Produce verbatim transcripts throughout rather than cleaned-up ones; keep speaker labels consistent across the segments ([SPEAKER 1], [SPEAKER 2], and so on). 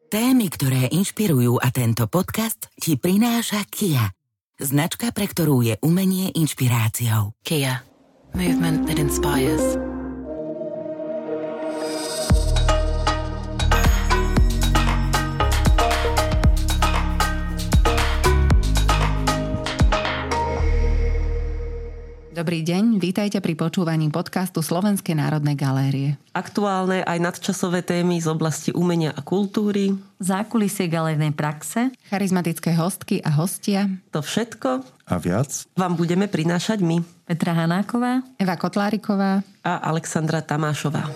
[SPEAKER 1] Témy, ktoré inšpirujú a tento podcast ti prináša Kia. Značka, pre ktorú je umenie inšpiráciou. Kia. Movement that inspires.
[SPEAKER 2] Dobrý deň, vítajte pri počúvaní podcastu Slovenskej národnej galérie.
[SPEAKER 3] Aktuálne aj nadčasové témy z oblasti umenia a kultúry,
[SPEAKER 4] zákulisie galérnej praxe,
[SPEAKER 2] charizmatické hostky a hostia.
[SPEAKER 3] To všetko
[SPEAKER 5] a viac
[SPEAKER 3] vám budeme prinášať my,
[SPEAKER 4] Petra Hanáková,
[SPEAKER 2] Eva Kotláriková
[SPEAKER 3] a Alexandra Tamášová.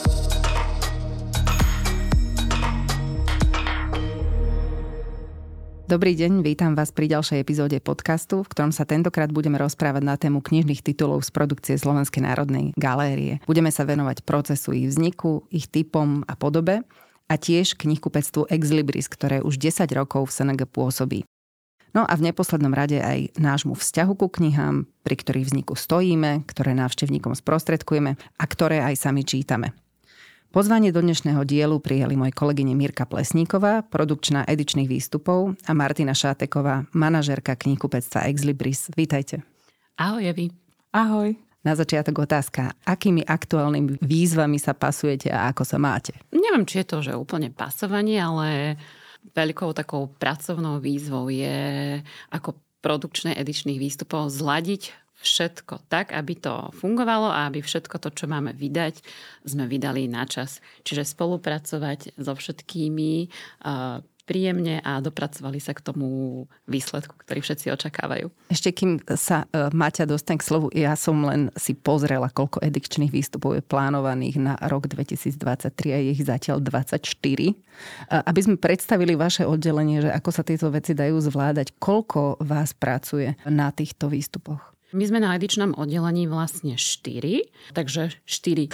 [SPEAKER 2] Dobrý deň, vítam vás pri ďalšej epizóde podcastu, v ktorom sa tentokrát budeme rozprávať na tému knižných titulov z produkcie Slovenskej národnej galérie. Budeme sa venovať procesu ich vzniku, ich typom a podobe a tiež knihkupectvu Ex Libris, ktoré už desať rokov v es en gé pôsobí. No a v neposlednom rade aj nášmu vzťahu ku knihám, pri ktorých vzniku stojíme, ktoré návštevníkom sprostredkujeme a ktoré aj sami čítame. Pozvanie do dnešného dielu prijali moje kolegyne Mirka Plesníková, produkčná edičných výstupov, a Martina Šáteková, manažérka knihkupectva Ex Libris. Vítajte.
[SPEAKER 6] Ahoj, Evi.
[SPEAKER 4] Ahoj.
[SPEAKER 2] Na začiatok otázka, akými aktuálnymi výzvami sa pasujete a ako sa máte?
[SPEAKER 6] Neviem, či je to, že úplne pasovanie, ale veľkou takou pracovnou výzvou je ako produkčné edičných výstupov zladiť všetko tak, aby to fungovalo a aby všetko to, čo máme vydať, sme vydali na čas. Čiže spolupracovať so všetkými uh, príjemne a dopracovali sa k tomu výsledku, ktorý všetci očakávajú.
[SPEAKER 2] Ešte kým sa uh, Maťa dostane k slovu, ja som len si pozrela, koľko edičných výstupov je plánovaných na rok dvetisícdvadsaťtri a je ich zatiaľ dvadsaťštyri. Uh, aby sme predstavili vaše oddelenie, že ako sa tieto veci dajú zvládať, koľko vás pracuje na týchto výstupoch?
[SPEAKER 6] My sme na edičnom oddelení vlastne štyri, takže štyri.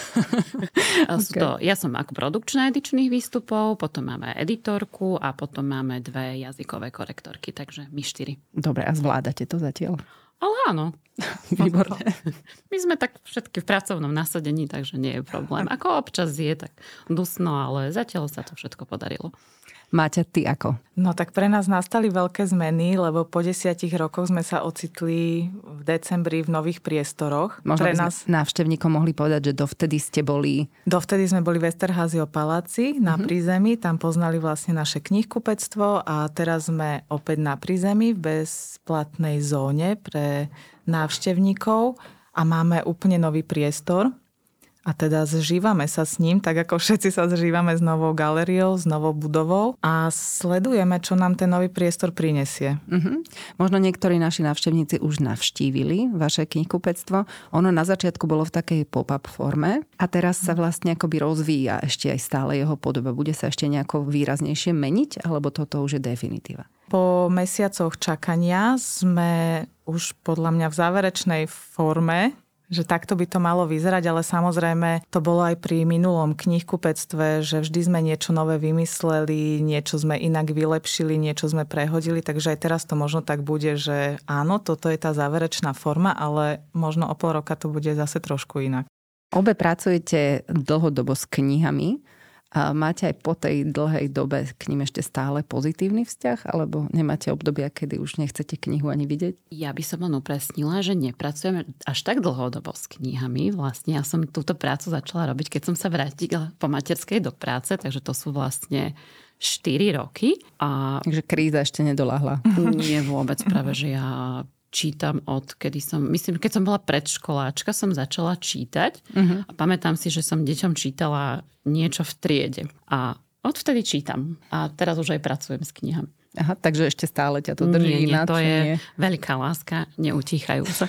[SPEAKER 6] Okay. To, ja som ako produkčná edičných výstupov, potom máme editorku a potom máme dve jazykové korektorky, takže my štyri.
[SPEAKER 2] Dobre, a zvládate to zatiaľ?
[SPEAKER 6] Ale áno.
[SPEAKER 2] Výborné.
[SPEAKER 6] My sme tak všetky v pracovnom nasadení, takže nie je problém. Ako občas je tak dusno, ale zatiaľ sa to všetko podarilo.
[SPEAKER 2] Máťa, ty ako?
[SPEAKER 4] No tak pre nás nastali veľké zmeny, lebo po desiatich rokoch sme sa ocitli v decembri v nových priestoroch.
[SPEAKER 2] Možno
[SPEAKER 4] pre
[SPEAKER 2] by
[SPEAKER 4] nás
[SPEAKER 2] návštevníkom mohli povedať, že dovtedy ste boli...
[SPEAKER 4] Dovtedy sme boli v Esterházio paláci na mm-hmm. prízemí, tam poznali vlastne naše knihkupectvo a teraz sme opäť na prízemí v bezplatnej zóne pre návštevníkov a máme úplne nový priestor. A teda zžívame sa s ním, tak ako všetci sa zžívame s novou galériou, s novou budovou a sledujeme, čo nám ten nový priestor prinesie.
[SPEAKER 2] Uh-huh. Možno niektorí naši návštevníci už navštívili vaše knihkupectvo. Ono na začiatku bolo v takej pop-up forme a teraz sa vlastne akoby rozvíja ešte aj stále jeho podoba. Bude sa ešte nejako výraznejšie meniť, alebo toto už je definitíva?
[SPEAKER 4] Po mesiacoch čakania sme už podľa mňa v záverečnej forme, že takto by to malo vyzerať, ale samozrejme to bolo aj pri minulom knihkupectve, že vždy sme niečo nové vymysleli, niečo sme inak vylepšili, niečo sme prehodili, takže aj teraz to možno tak bude, že áno, toto je tá záverečná forma, ale možno o pol roka to bude zase trošku inak.
[SPEAKER 2] Obe pracujete dlhodobo s knihami. A máte aj po tej dlhej dobe k nim ešte stále pozitívny vzťah? Alebo nemáte obdobia, kedy už nechcete knihu ani vidieť?
[SPEAKER 6] Ja by som len upresnila, že nepracujeme až tak dlhodobo s knihami. Vlastne ja som túto prácu začala robiť, keď som sa vrátila po materskej do práce, takže to sú vlastne štyri roky. A...
[SPEAKER 2] Takže kríza ešte nedoľahla.
[SPEAKER 6] Nie vôbec, práve, že ja čítam od, kedy som, myslím, keď som bola predškoláčka, som začala čítať uh-huh. a pamätám si, že som deťom čítala niečo v triede. A odvtedy čítam. A teraz už aj pracujem s knihami.
[SPEAKER 2] Aha, takže ešte stále ťa to drží.
[SPEAKER 6] Nie, nie, to je veľká láska, neutíchajúca.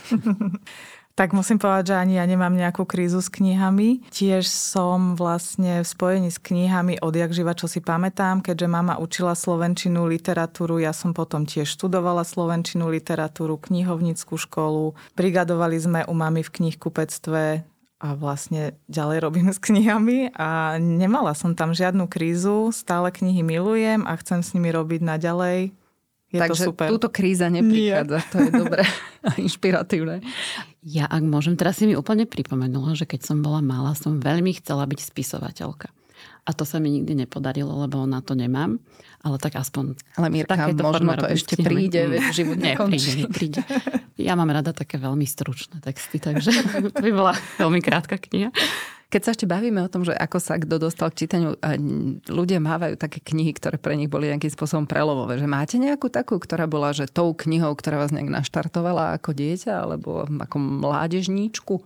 [SPEAKER 4] Tak musím povedať, že ani ja nemám nejakú krízu s knihami. Tiež som vlastne v spojení s knihami odjak živa, čo si pamätám, keďže mama učila slovenčinu, literatúru, ja som potom tiež študovala slovenčinu, literatúru, knihovnícku školu. Brigadovali sme u mamy v knihkupectve a vlastne ďalej robím s knihami a nemala som tam žiadnu krízu, stále knihy milujem a chcem s nimi robiť naďalej. Je
[SPEAKER 2] Takže
[SPEAKER 4] to super.
[SPEAKER 2] túto kríza neprichádza. Nie. To je dobré a inšpiratívne.
[SPEAKER 6] Ja, ak môžem, teraz si mi úplne pripomenula, že keď som bola malá, som veľmi chcela byť spisovateľka. A to sa mi nikdy nepodarilo, lebo na to nemám. Ale tak aspoň...
[SPEAKER 2] Ale Mirka, možno to ešte príde, veď život nekončí.
[SPEAKER 6] Príde, príde. Ja mám rada také veľmi stručné texty, takže to by bola veľmi krátka kniha.
[SPEAKER 2] Keď sa ešte bavíme o tom, že ako sa kto dostal k čítaniu, ľudia mávajú také knihy, ktoré pre nich boli nejakým spôsobom prelovové. Že máte nejakú takú, ktorá bola, že tou knihou, ktorá vás nejak naštartovala ako dieťa alebo ako mládežníčku?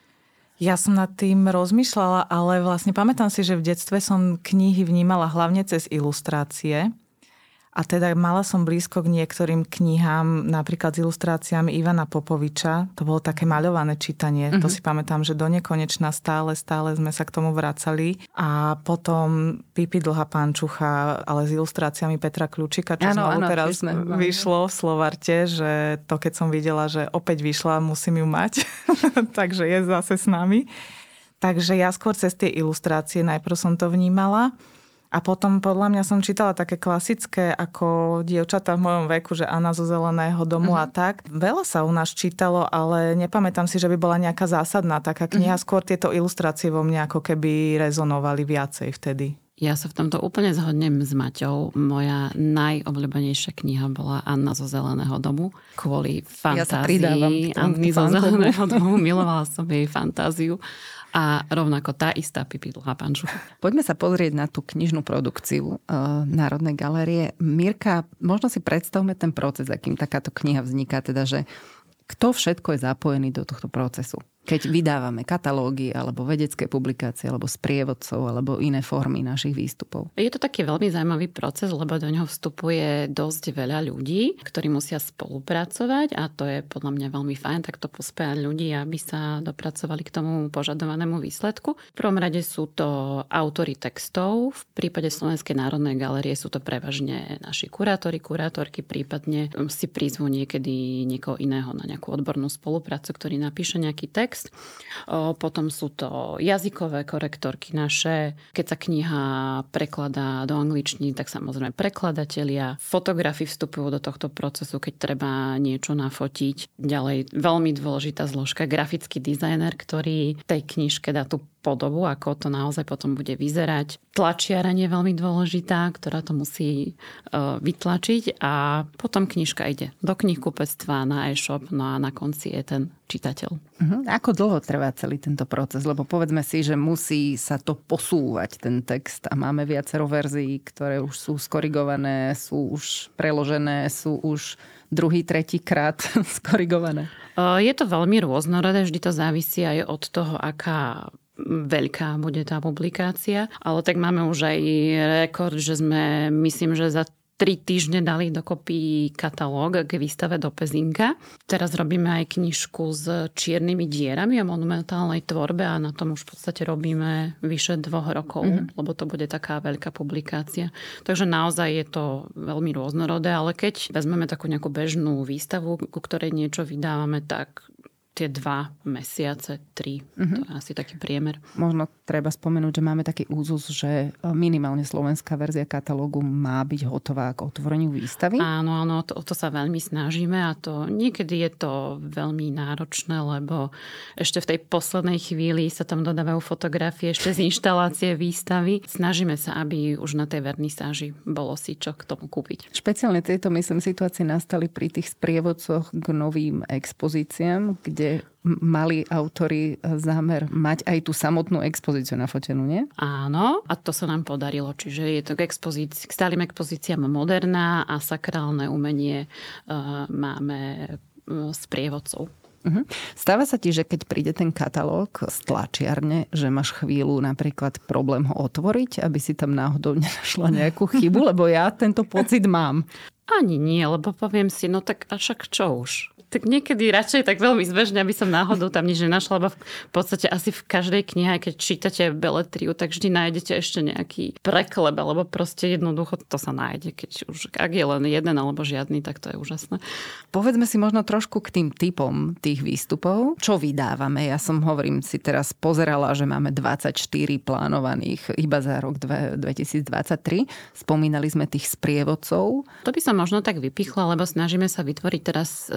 [SPEAKER 4] Ja som nad tým rozmýšľala, ale vlastne pamätám si, že v detstve som knihy vnímala hlavne cez ilustrácie. A teda mala som blízko k niektorým knihám, napríklad s ilustráciami Ivana Popoviča. To bolo také maľované čítanie. Uh-huh. To si pamätám, že do nekonečna stále, stále sme sa k tomu vracali. A potom Pipi dlhá pančucha, ale s ilustráciami Petra Kľúčika, čo ano, znovu ano, teraz vyšlo v Slovarte, že to keď som videla, že opäť vyšla, musím ju mať. Takže je zase s nami. Takže ja skôr cez tie ilustrácie najprv som to vnímala. A potom podľa mňa som čítala také klasické ako dievčatá v mojom veku, že Anna zo Zeleného domu uh-huh. a tak. Veľa sa u nás čítalo, ale nepamätám si, že by bola nejaká zásadná taká kniha. Uh-huh. Skôr tieto ilustrácie vo mne ako keby rezonovali viacej vtedy.
[SPEAKER 6] Ja sa v tomto úplne zhodnem s Maťou. Moja najobľúbenejšia kniha bola Anna zo Zeleného domu. Kvôli fantázii
[SPEAKER 2] ja
[SPEAKER 6] Anny zo Zeleného domu. Milovala som jej fantáziu. A rovnako tá istá Pipi dlhá pančucha.
[SPEAKER 2] Poďme sa pozrieť na tú knižnú produkciu uh, Národnej galérie. Mirka, možno si predstavme ten proces, akým takáto kniha vzniká, teda, že kto všetko je zapojený do tohto procesu? Keď vydávame katalógy, alebo vedecké publikácie, alebo sprievodcov, alebo iné formy našich výstupov.
[SPEAKER 6] Je to taký veľmi zaujímavý proces, lebo do neho vstupuje dosť veľa ľudí, ktorí musia spolupracovať a to je podľa mňa veľmi fajn, takto pospájať ľudí, aby sa dopracovali k tomu požadovanému výsledku. V prvom rade sú to autori textov, v prípade Slovenskej národnej galérie sú to prevažne naši kurátori, kurátorky, prípadne si prizvú niekedy niekoho iného na nejakú odbornú spoluprácu, ktorý napíše nejaký text. Potom sú to jazykové korektorky naše. Keď sa kniha prekladá do angličtiny, tak samozrejme prekladatelia. Fotografy vstupujú do tohto procesu, keď treba niečo nafotiť. Ďalej veľmi dôležitá zložka, grafický dizajner, ktorý tej knižke dá tú podobu, ako to naozaj potom bude vyzerať. Tlačiareň je veľmi dôležitá, ktorá to musí uh, vytlačiť a potom knižka ide do knihkupectva, na e-shop, no a na konci je ten čitateľ.
[SPEAKER 2] Uh-huh. Ako dlho trvá celý tento proces? Lebo povedzme si, že musí sa to posúvať, ten text a máme viacero verzií, ktoré už sú skorigované, sú už preložené, sú už druhý, tretí krát skorigované.
[SPEAKER 6] Uh, je to veľmi rôznorodé, vždy to závisí aj od toho, aká veľká bude tá publikácia. Ale tak máme už aj rekord, že sme, myslím, že za tri týždne dali dokopy katalóg k výstave do Pezinka. Teraz robíme aj knižku s čiernymi dierami o monumentálnej tvorbe a na tom už v podstate robíme vyše dvoch rokov, mm-hmm. lebo to bude taká veľká publikácia. Takže naozaj je to veľmi rôznorodé, ale keď vezmeme takú nejakú bežnú výstavu, ku ktorej niečo vydávame, tak tie dva mesiace, tri. Mm-hmm. To je asi taký priemer.
[SPEAKER 2] Možno treba spomenúť, že máme taký úzus, že minimálne slovenská verzia katalógu má byť hotová k otvoreniu výstavy.
[SPEAKER 6] Áno, áno, to, o to sa veľmi snažíme a to niekedy je to veľmi náročné, lebo ešte v tej poslednej chvíli sa tam dodávajú fotografie ešte z inštalácie výstavy. Snažíme sa, aby už na tej vernisáži bolo si čo k tomu kúpiť.
[SPEAKER 2] Špeciálne tieto, myslím, situácie nastali pri tých sprievodcoch k novým expozíciám, kde kde mali autori zámer mať aj tú samotnú expozíciu nafotenú, nie?
[SPEAKER 6] Áno, a to sa nám podarilo. Čiže je to k, expozícii, k stálym expozíciám moderná a sakrálne umenie uh, máme uh, sprievodcov.
[SPEAKER 2] Uh-huh. Stáva sa ti, že keď príde ten katalóg z tlačiarne, že máš chvíľu napríklad problém ho otvoriť, aby si tam náhodou nenašla nejakú chybu, lebo ja tento pocit mám.
[SPEAKER 6] Ani nie, lebo poviem si, no tak a však čo už? Tak niekedy radšej tak veľmi zbežne, aby som náhodou tam nič nenašla, lebo v podstate asi v každej knihe, keď čítate beletriu, tak vždy nájdete ešte nejaký preklep, alebo proste jednoducho to sa nájde, keď už, ak je len jeden alebo žiadny, tak to je úžasné.
[SPEAKER 2] Povedzme si možno trošku k tým typom tých výstupov. Čo vydávame? Ja som, hovorím, si teraz pozerala, že máme dvadsaťštyri plánovaných iba za rok dvetisícdvadsaťtri. Spomínali sme tých sprievodcov.
[SPEAKER 6] To by som možno tak vypichla, lebo snažíme sa vytvoriť teraz taký nový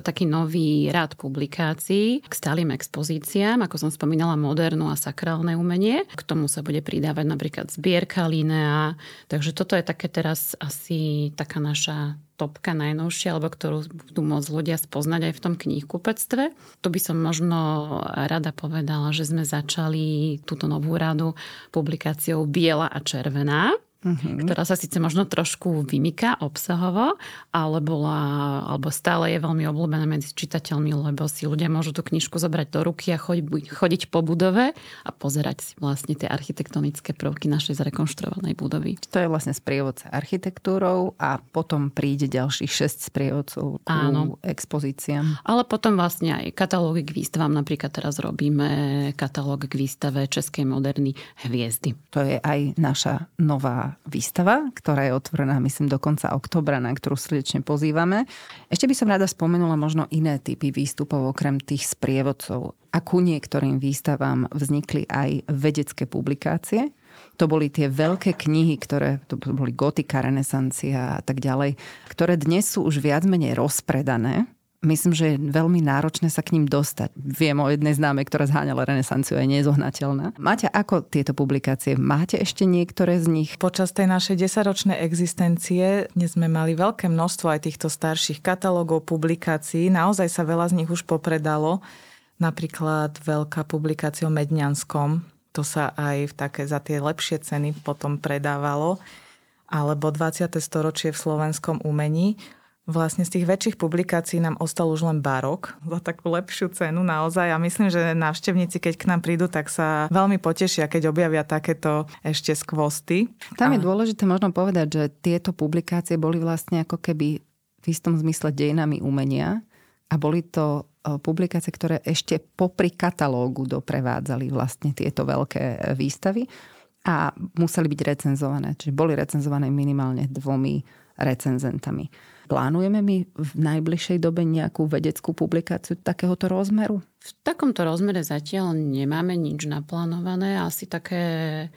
[SPEAKER 6] nový rad publikácií k stálym expozíciám, ako som spomínala, modernú a sakrálne umenie. K tomu sa bude pridávať napríklad zbierka Linea. Takže toto je také teraz asi taká naša topka najnovšia, alebo ktorú budú môcť ľudia spoznať aj v tom knihkupectve. Tu by som možno rada povedala, že sme začali túto novú radu publikáciou Biela a červená, mm-hmm. ktorá sa síce možno trošku vymyká obsahovo, ale bola, alebo stále je veľmi obľúbená medzi čitateľmi, lebo si ľudia môžu tú knižku zobrať do ruky a chodiť, chodiť po budove a pozerať si vlastne tie architektonické prvky našej zrekonštruovanej budovy.
[SPEAKER 2] To je vlastne sprievodca architektúrou a potom príde ďalších šesť sprievodcov k expozíciám.
[SPEAKER 6] Ale potom vlastne aj katalógy k výstavám. Napríklad teraz robíme katalóg k výstave Českej moderny Hviezdy.
[SPEAKER 2] To je aj naša nová výstava, ktorá je otvorená, myslím, do konca októbra, na ktorú srdečne pozývame. Ešte by som rada spomenula možno iné typy výstupov, okrem tých sprievodcov. A ku niektorým výstavám vznikli aj vedecké publikácie. To boli tie veľké knihy, ktoré to boli gotika, renesancia a tak ďalej, ktoré dnes sú už viac menej rozpredané. Myslím, že je veľmi náročné sa k ním dostať. Viem o jednej známej, ktorá zháňala renesanciu, je nezohnateľná. Máte ako tieto publikácie? Máte ešte niektoré z nich?
[SPEAKER 4] Počas tej našej desaťročnej existencie dnes sme mali veľké množstvo aj týchto starších katalógov, publikácií. Naozaj sa veľa z nich už popredalo. Napríklad veľká publikácia o Medňanskom. To sa aj v také, za tie lepšie ceny potom predávalo. Alebo dvadsiate storočie v slovenskom umení. Vlastne z tých väčších publikácií nám ostal už len barok za takú lepšiu cenu naozaj. A myslím, že návštevníci, keď k nám prídu, tak sa veľmi potešia, keď objavia takéto ešte skvosty.
[SPEAKER 2] Tam je dôležité možno povedať, že tieto publikácie boli vlastne ako keby v istom zmysle dejinami umenia a boli to publikácie, ktoré ešte popri katalógu doprevádzali vlastne tieto veľké výstavy a museli byť recenzované. Čiže boli recenzované minimálne dvomi recenzentami. Plánujeme my v najbližšej dobe nejakú vedeckú publikáciu takéhoto rozmeru?
[SPEAKER 6] V takomto rozmere zatiaľ nemáme nič naplánované. Asi také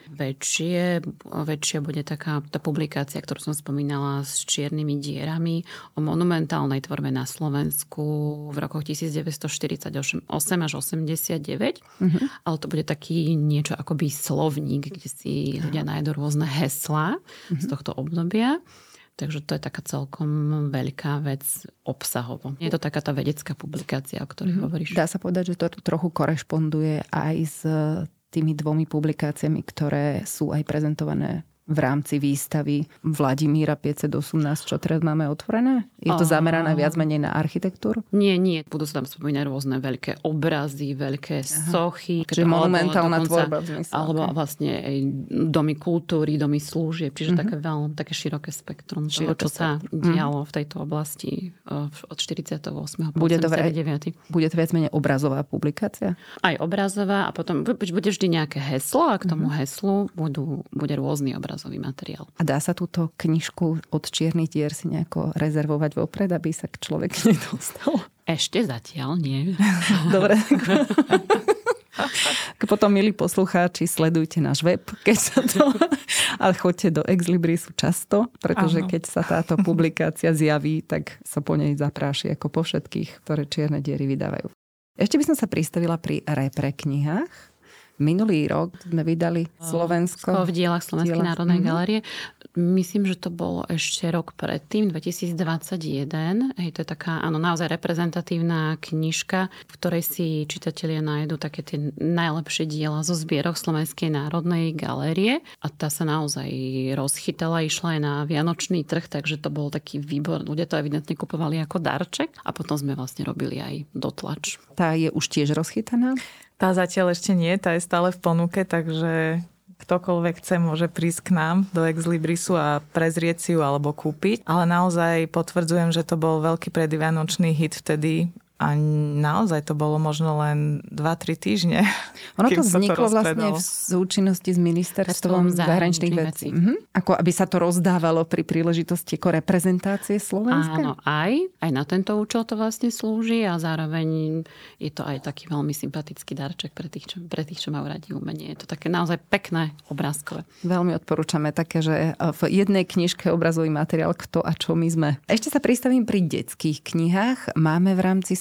[SPEAKER 6] väčšie, väčšia bude taká tá publikácia, ktorú som spomínala s čiernymi dierami o monumentálnej tvorbe na Slovensku v rokoch devätnásťstoštyridsaťosem až osemdesiatdeväť. Uh-huh. Ale to bude taký niečo akoby slovník, kde si ľudia nájdu rôzne heslá uh-huh. z tohto obdobia. Takže to je taká celkom veľká vec obsahovo. Je to taká tá vedecká publikácia, o ktorej mm-hmm. hovoríš.
[SPEAKER 2] Dá sa povedať, že to trochu korešponduje aj s tými dvomi publikáciami, ktoré sú aj prezentované v rámci výstavy Vladimíra päťsto osemnásť, čo teraz máme otvorené? Je to zamerané viac menej na architektúru?
[SPEAKER 6] Nie, nie. Budú sa tam spomínať rôzne veľké obrazy, veľké Aha. sochy.
[SPEAKER 2] Čiže monumentálna tvorba v zmysle.
[SPEAKER 6] Alebo okay. vlastne aj domy kultúry, domy slúžieb. Čiže mm-hmm. také veľmi také široké spektrum toho, čo sa dialo mm-hmm. v tejto oblasti od štyridsiateho ôsmeho po osemdesiateho deviateho
[SPEAKER 2] Bude to viac menej obrazová publikácia?
[SPEAKER 6] Aj obrazová a potom bude vždy nejaké heslo a k tomu mm-hmm. heslu budú, bude rôzny obraz. Materiál.
[SPEAKER 2] A dá sa túto knižku od čiernych dier si nejako rezervovať vopred, aby sa k človek nedostal?
[SPEAKER 6] Ešte zatiaľ nie.
[SPEAKER 2] Dobre. Potom, milí poslucháči, sledujte náš web, keď sa to... Ale choďte do Exlibrisu často, pretože Áno. keď sa táto publikácia zjaví, tak sa po nej zapráši ako po všetkých, ktoré čierne diery vydávajú. Ešte by som sa pristavila pri repre knihách. Minulý rok sme vydali Slovensko
[SPEAKER 6] v dielach Slovenskej národnej mm-hmm. galérie. Myslím, že to bolo ešte rok predtým, dvetisícdvadsaťjeden. Hej, to je taká, áno, naozaj reprezentatívna knižka, v ktorej si čitatelia nájdu také tie najlepšie diela zo zbierok Slovenskej národnej galérie. A tá sa naozaj rozchytala, išla aj na vianočný trh, takže to bol taký výbor. Ľudia to evidentne kupovali ako darček a potom sme vlastne robili aj dotlač.
[SPEAKER 2] Tá je už tiež rozchytaná?
[SPEAKER 4] Tá zatiaľ ešte nie, tá je stále v ponuke, takže ktokoľvek chce, môže prísť k nám do Exlibrisu a prezrieť si ju alebo kúpiť. Ale naozaj potvrdzujem, že to bol veľký predvianočný hit vtedy. A naozaj to bolo možno len dva tri týždne.
[SPEAKER 2] Ono to vzniklo to vlastne v súčinnosti s ministerstvom zahraničných vecí. Mhm. Ako aby sa to rozdávalo pri príležitosti ako reprezentácie Slovenska?
[SPEAKER 6] Áno, aj. Aj na tento účel to vlastne slúži a zároveň je to aj taký veľmi sympatický darček pre tých, čo, pre tých, čo majú radi umenie. Je to také naozaj pekné obrázkové.
[SPEAKER 2] Veľmi odporúčame také, že v jednej knižke obrazový materiál Kto a čo my sme. Ešte sa pristavím pri detských knihách. Máme v rámci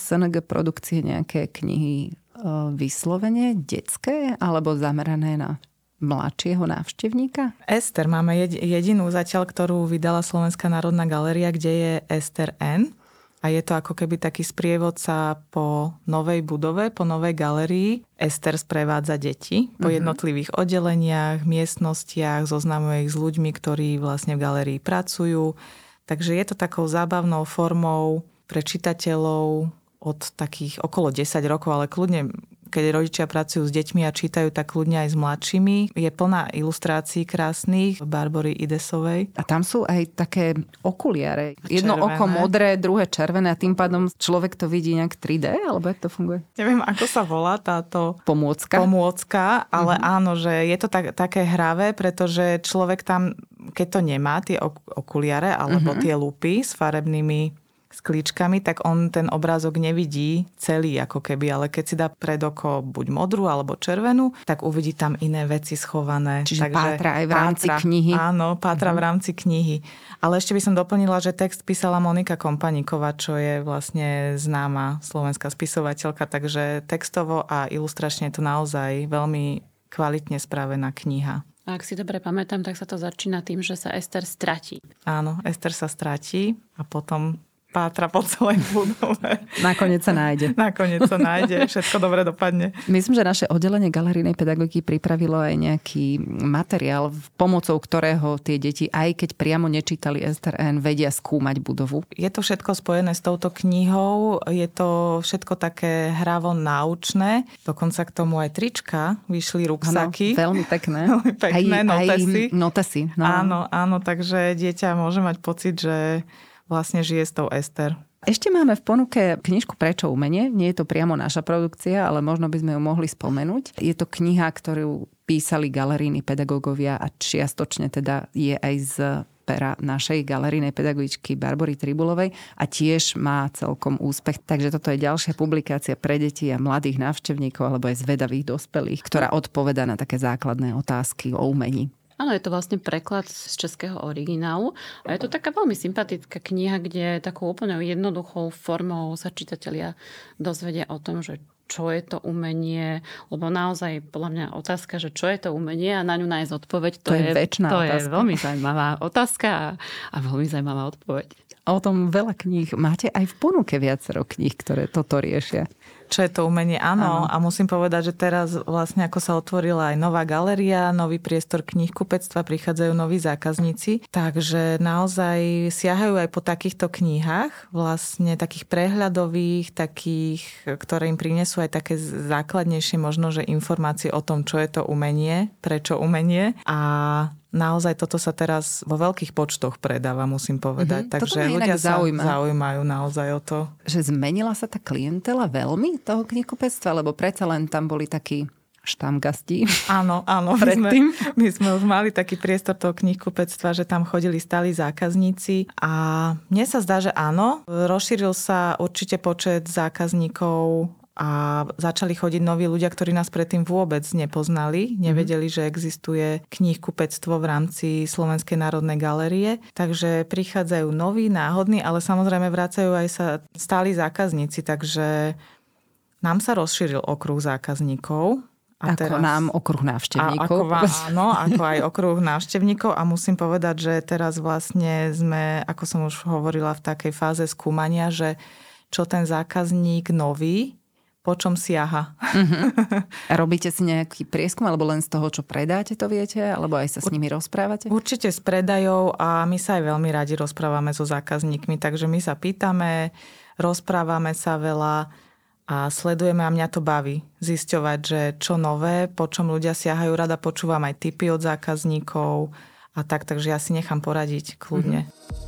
[SPEAKER 2] es en gé produkcie nejaké knihy vyslovene detské alebo zamerané na mladšieho návštevníka?
[SPEAKER 4] Ester. Máme jedinú zatiaľ, ktorú vydala Slovenská národná galéria, kde je Ester N. A je to ako keby taký sprievodca po novej budove, po novej galérii. Ester sprevádza deti po jednotlivých oddeleniach, miestnostiach, zoznamuje ich s ľuďmi, ktorí vlastne v galérii pracujú. Takže je to takou zábavnou formou pre čitateľov od takých okolo desať rokov, ale kľudne, keď rodičia pracujú s deťmi a čítajú, tak kľudne aj s mladšími. Je plná ilustrácií krásnych Barbory Idesovej.
[SPEAKER 2] A tam sú aj také okuliare. Jedno červené. Oko modré, druhé červené a tým pádom človek to vidí nejak tri dé, alebo jak to funguje?
[SPEAKER 4] Neviem, ako sa volá táto
[SPEAKER 2] pomôcka.
[SPEAKER 4] Pomôcka, ale mm-hmm. áno, že je to tak, také hravé, pretože človek tam, keď to nemá, tie okuliare alebo mm-hmm. tie lupy s farebnými sklíčkami, tak on ten obrázok nevidí celý ako keby, ale keď si dá pred oko buď modrú alebo červenú, tak uvidí tam iné veci schované.
[SPEAKER 2] Čiže Takže pátra aj v rámci pátra, knihy.
[SPEAKER 4] Áno, pátra uh-huh. v rámci knihy. Ale ešte by som doplnila, že text písala Monika Kompaníková, čo je vlastne známa slovenská spisovateľka, takže textovo a ilustračne je to naozaj veľmi kvalitne spravená kniha.
[SPEAKER 6] A ak si dobre pamätám, tak sa to začína tým, že sa Ester stratí.
[SPEAKER 4] Áno, Ester sa stratí a potom pátra po celej budove.
[SPEAKER 2] Nakoniec sa nájde.
[SPEAKER 4] Nakoniec sa nájde. Všetko dobre dopadne.
[SPEAKER 2] Myslím, že naše oddelenie galerijnej pedagogiky pripravilo aj nejaký materiál, pomocou ktorého tie deti, aj keď priamo nečítali Ester N, vedia skúmať budovu.
[SPEAKER 4] Je to všetko spojené s touto knihou. Je to všetko také hravo náučné. Dokonca k tomu aj trička. Vyšli ruksaky.
[SPEAKER 2] Ano, veľmi pekné.
[SPEAKER 4] Veľmi pekné. Aj, notesy.
[SPEAKER 2] Aj notesy. No.
[SPEAKER 4] Áno, áno. Takže dieťa môže mať pocit, že vlastne žije s tou Ester.
[SPEAKER 2] Ešte máme v ponuke knižku Prečo umenie? Nie je to priamo naša produkcia, ale možno by sme ju mohli spomenúť. Je to kniha, ktorú písali galerijní pedagógovia a čiastočne teda je aj z pera našej galerijnej pedagogičky Barbory Tribulovej a tiež má celkom úspech. Takže toto je ďalšia publikácia pre deti a mladých návštevníkov alebo aj zvedavých dospelých, ktorá odpovedá na také základné otázky o umení.
[SPEAKER 6] Áno, je to vlastne preklad z českého originálu a je to taká veľmi sympatická kniha, kde takou úplne jednoduchou formou sa čitatelia dozvedia o tom, že čo je to umenie, lebo naozaj podľa mňa otázka, že čo je to umenie a na ňu nájsť odpoveď, to,
[SPEAKER 2] to je,
[SPEAKER 6] je
[SPEAKER 2] večná
[SPEAKER 6] to
[SPEAKER 2] otázka.
[SPEAKER 6] Je veľmi zaujímavá otázka a, a veľmi zaujímavá odpoveď.
[SPEAKER 2] A o tom veľa kníh. Máte aj v ponuke viacero kníh, ktoré toto riešia.
[SPEAKER 4] Čo je to umenie? Áno. Áno. A musím povedať, že teraz vlastne ako sa otvorila aj nová galéria, nový priestor knihkupectva, prichádzajú noví zákazníci. Takže naozaj siahajú aj po takýchto knihách, vlastne takých prehľadových, takých, ktoré im prinesú aj také základnejšie možno, že informácie o tom, čo je to umenie, prečo umenie. A naozaj toto sa teraz vo veľkých počtoch predáva, musím povedať. Mm-hmm. Takže ľudia sa zaujíma. zaujímajú naozaj o to.
[SPEAKER 2] Že zmenila sa tá klientela veľmi toho knihkupectva, lebo predsa len tam boli takí štamgasti.
[SPEAKER 4] Áno, áno. My sme, my sme už mali taký priestor toho knihkupectva, že tam chodili stáli zákazníci a mne sa zdá, že áno. Rozšíril sa určite počet zákazníkov a začali chodiť noví ľudia, ktorí nás predtým vôbec nepoznali, nevedeli, že existuje knihkupectvo v rámci Slovenskej národnej galérie. Takže prichádzajú noví, náhodní, ale samozrejme vracajú aj sa stáli zákazníci, takže nám sa rozšíril okruh zákazníkov.
[SPEAKER 2] A ako teraz, nám okruh návštevníkov.
[SPEAKER 4] A ako vám, áno, ako aj okruh návštevníkov. A musím povedať, že teraz vlastne sme, ako som už hovorila, v takej fáze skúmania, že čo ten zákazník nový, po čom siaha.
[SPEAKER 2] Uh-huh. A robíte si nejaký prieskum, alebo len z toho, čo predáte, to viete? Alebo aj sa s nimi rozprávate?
[SPEAKER 4] Určite s predajou a my sa aj veľmi radi rozprávame so zákazníkmi, takže my sa pýtame, rozprávame sa veľa a sledujeme a mňa to baví zisťovať, že čo nové, po čom ľudia siahajú. Rada počúvam aj tipy od zákazníkov a tak, takže ja si nechám poradiť kľudne. Uh-huh.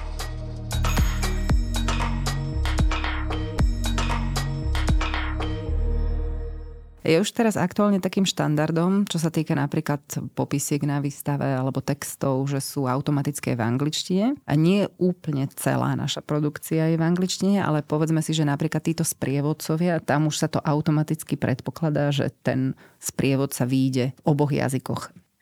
[SPEAKER 2] Je už teraz aktuálne takým štandardom, čo sa týka napríklad popisiek na výstave alebo textov, že sú automatické v angličtine. A nie úplne celá naša produkcia je v angličtine, ale povedzme si, že napríklad títo sprievodcovia, tam už sa to automaticky predpokladá, že ten sprievod sa vyjde v oboch jazykoch.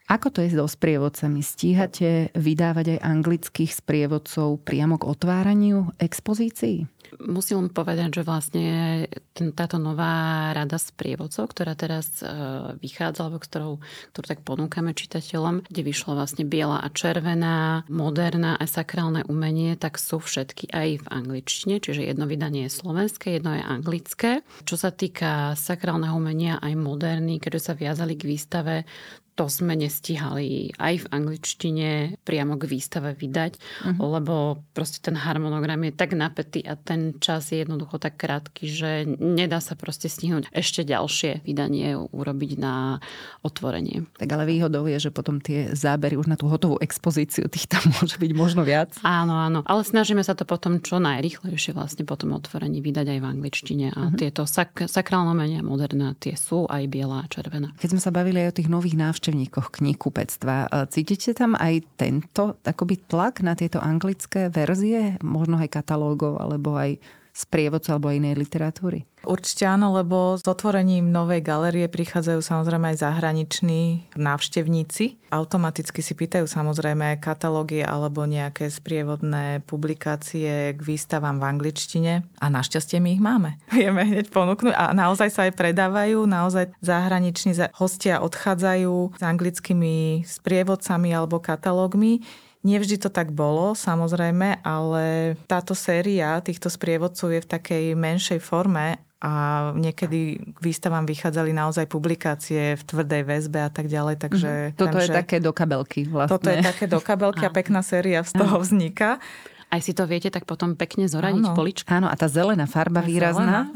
[SPEAKER 2] Ako to je so sprievodcami? Stíhate vydávať aj anglických sprievodcov priamo k otváraniu expozícií?
[SPEAKER 6] Musím povedať, že vlastne ten, táto nová rada sprievodcov, ktorá teraz e, vychádza, alebo ktorou, ktorú tak ponúkame čitateľom, kde vyšlo vlastne biela a červená, moderná a sakrálne umenie, tak sú všetky aj v angličtine, čiže jedno vydanie je slovenské, jedno je anglické. Čo sa týka sakrálneho umenia aj moderný, keďže sa viazali k výstave, to sme nestihali aj v angličtine priamo k výstave vydať, uh-huh. lebo proste ten harmonogram je tak napätý a ten čas je jednoducho tak krátky, že nedá sa proste stihnúť ešte ďalšie vydanie urobiť na otvorenie.
[SPEAKER 2] Tak ale výhodou je, že potom tie zábery už na tú hotovú expozíciu, tých tam môže byť možno viac.
[SPEAKER 6] Áno, áno. Ale snažíme sa to potom čo najrýchlejšie vlastne po tom otvorení vydať aj v angličtine. A uh-huh. tieto sak- sakrálne umenia moderná, tie sú aj biela a červená.
[SPEAKER 2] Keď sme sa bavili aj o tých nových návštevníkoch kníhkupectva, cítite tam aj tento akoby tlak na tieto anglické verzie, možno aj katalógov, alebo aj sprievodcu alebo inej literatúry?
[SPEAKER 4] Určite áno, lebo s otvorením novej galérie prichádzajú samozrejme aj zahraniční návštevníci. Automaticky si pýtajú samozrejme katalógy alebo nejaké sprievodné publikácie k výstavám v angličtine a našťastie my ich máme. Vieme hneď ponúknuť a naozaj sa aj predávajú, naozaj zahraniční hostia odchádzajú s anglickými sprievodcami alebo katalógmi. Nevždy to tak bolo, samozrejme, ale táto séria týchto sprievodcov je v takej menšej forme a niekedy k výstavám vychádzali naozaj publikácie v tvrdej väzbe a tak ďalej. Takže,
[SPEAKER 2] mm-hmm. Toto
[SPEAKER 4] takže,
[SPEAKER 2] je také do kabelky vlastne.
[SPEAKER 4] Toto je také do kabelky a pekná séria z toho vzniká.
[SPEAKER 6] Aj si to viete tak potom pekne zoradiť poličky.
[SPEAKER 2] Áno, a tá zelená farba a výrazná.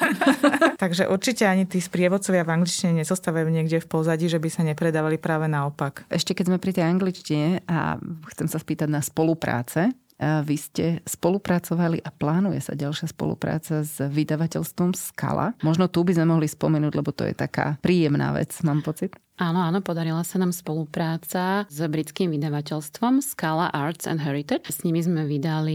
[SPEAKER 4] Takže určite ani tí sprievodcovia v angličtine nezostávajú niekde v pozadí, že by sa nepredávali, práve naopak.
[SPEAKER 2] Ešte keď sme pri tej angličtine a chcem sa spýtať na spolupráce. Vy ste spolupracovali a plánuje sa ďalšia spolupráca s vydavateľstvom Skala. Možno tu by sme mohli spomenúť, lebo to je taká príjemná vec, mám pocit.
[SPEAKER 6] Áno, áno, podarila sa nám spolupráca s britským vydavateľstvom Scala Arts and Heritage. S nimi sme vydali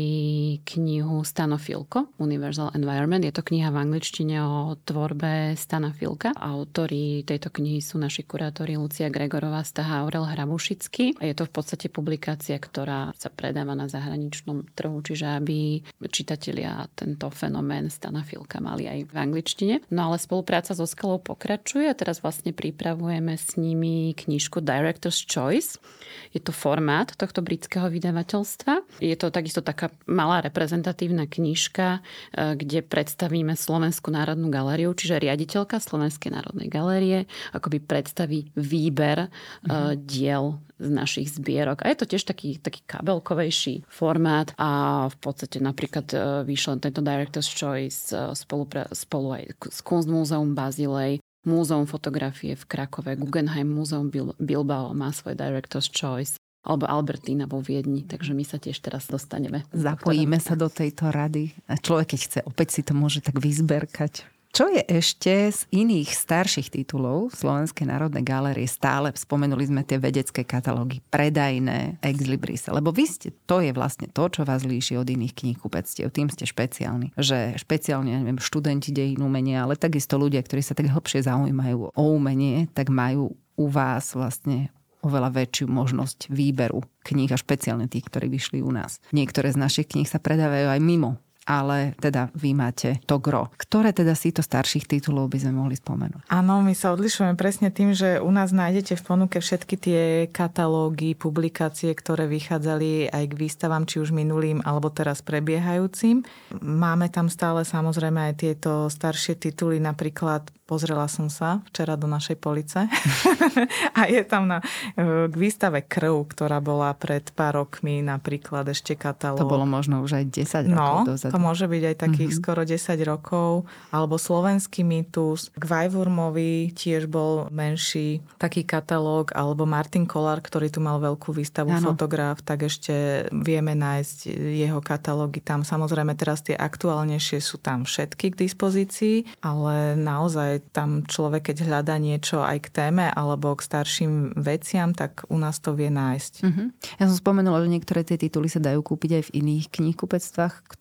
[SPEAKER 6] knihu Stana Filko, Universal Environment. Je to kniha v angličtine o tvorbe Stana Filka. Autori tejto knihy sú naši kurátori Lucia Gregorová, Staha Aurel Hrabušický. A je to v podstate publikácia, ktorá sa predáva na zahraničnom trhu, čiže aby čitatelia tento fenomén Stana Filka mali aj v angličtine. No ale spolupráca so Skalou pokračuje a teraz vlastne pripravujeme s nimi knižku Director's Choice. Je to formát tohto britského vydavateľstva. Je to takisto taká malá reprezentatívna knižka, kde predstavíme Slovenskú národnú galériu, čiže riaditeľka Slovenskej národnej galérie akoby predstaví výber mm-hmm. diel z našich zbierok. A je to tiež taký, taký kabelkovejší formát a v podstate napríklad vyšiel tento Director's Choice spolu, spolu aj s Kunstmuseum Bazilej, Múzeum fotografie v Krakove, Guggenheim Múzeum Bilbao má svoj Director's Choice, alebo Albertina vo Viedni, takže my sa tiež teraz dostaneme.
[SPEAKER 2] Zapojíme sa do tejto rady a človek, keď chce, opäť si to môže tak vyzberkať. Čo je ešte z iných starších titulov Slovenskej národnej galérie? Stále spomenuli sme tie vedecké katalógy, predajné, ex libris. Lebo vy ste, to je vlastne to, čo vás líši od iných kníhkupectiev. Tým ste špeciálni. Že špeciálne, ja neviem, študenti dejín umenia, ale takisto ľudia, ktorí sa tak hlbšie zaujímajú o umenie, tak majú u vás vlastne oveľa väčšiu možnosť výberu kníh a špeciálne tých, ktorí vyšli u nás. Niektoré z našich kníh sa predávajú aj mimo. Ale teda vy máte to gro. Ktoré teda z týchto starších titulov by sme mohli spomenúť?
[SPEAKER 4] Áno, my sa odlišujeme presne tým, že u nás nájdete v ponuke všetky tie katalógy, publikácie, ktoré vychádzali aj k výstavám, či už minulým, alebo teraz prebiehajúcim. Máme tam stále samozrejme aj tieto staršie tituly, napríklad pozrela som sa včera do našej police a je tam na, k výstave Krv, ktorá bola pred pár rokmi napríklad ešte katalóg.
[SPEAKER 2] To bolo možno už aj desať rokov
[SPEAKER 4] no,
[SPEAKER 2] dozadu.
[SPEAKER 4] To môže byť aj takých mm-hmm. skoro desať rokov. Alebo Slovenský mýtus. K Vajvurmovi tiež bol menší taký katalóg. Alebo Martin Kollár, ktorý tu mal veľkú výstavu, ano. Fotograf, tak ešte vieme nájsť jeho katalógy tam. Samozrejme teraz tie aktuálnejšie sú tam všetky k dispozícii, ale naozaj tam človek, keď hľadá niečo aj k téme alebo k starším veciam, tak u nás to vie nájsť.
[SPEAKER 2] Uh-huh. Ja som spomenula, že niektoré tie tituly sa dajú kúpiť aj v iných kníhkupectvách. Ktoré
[SPEAKER 4] Áno.
[SPEAKER 2] z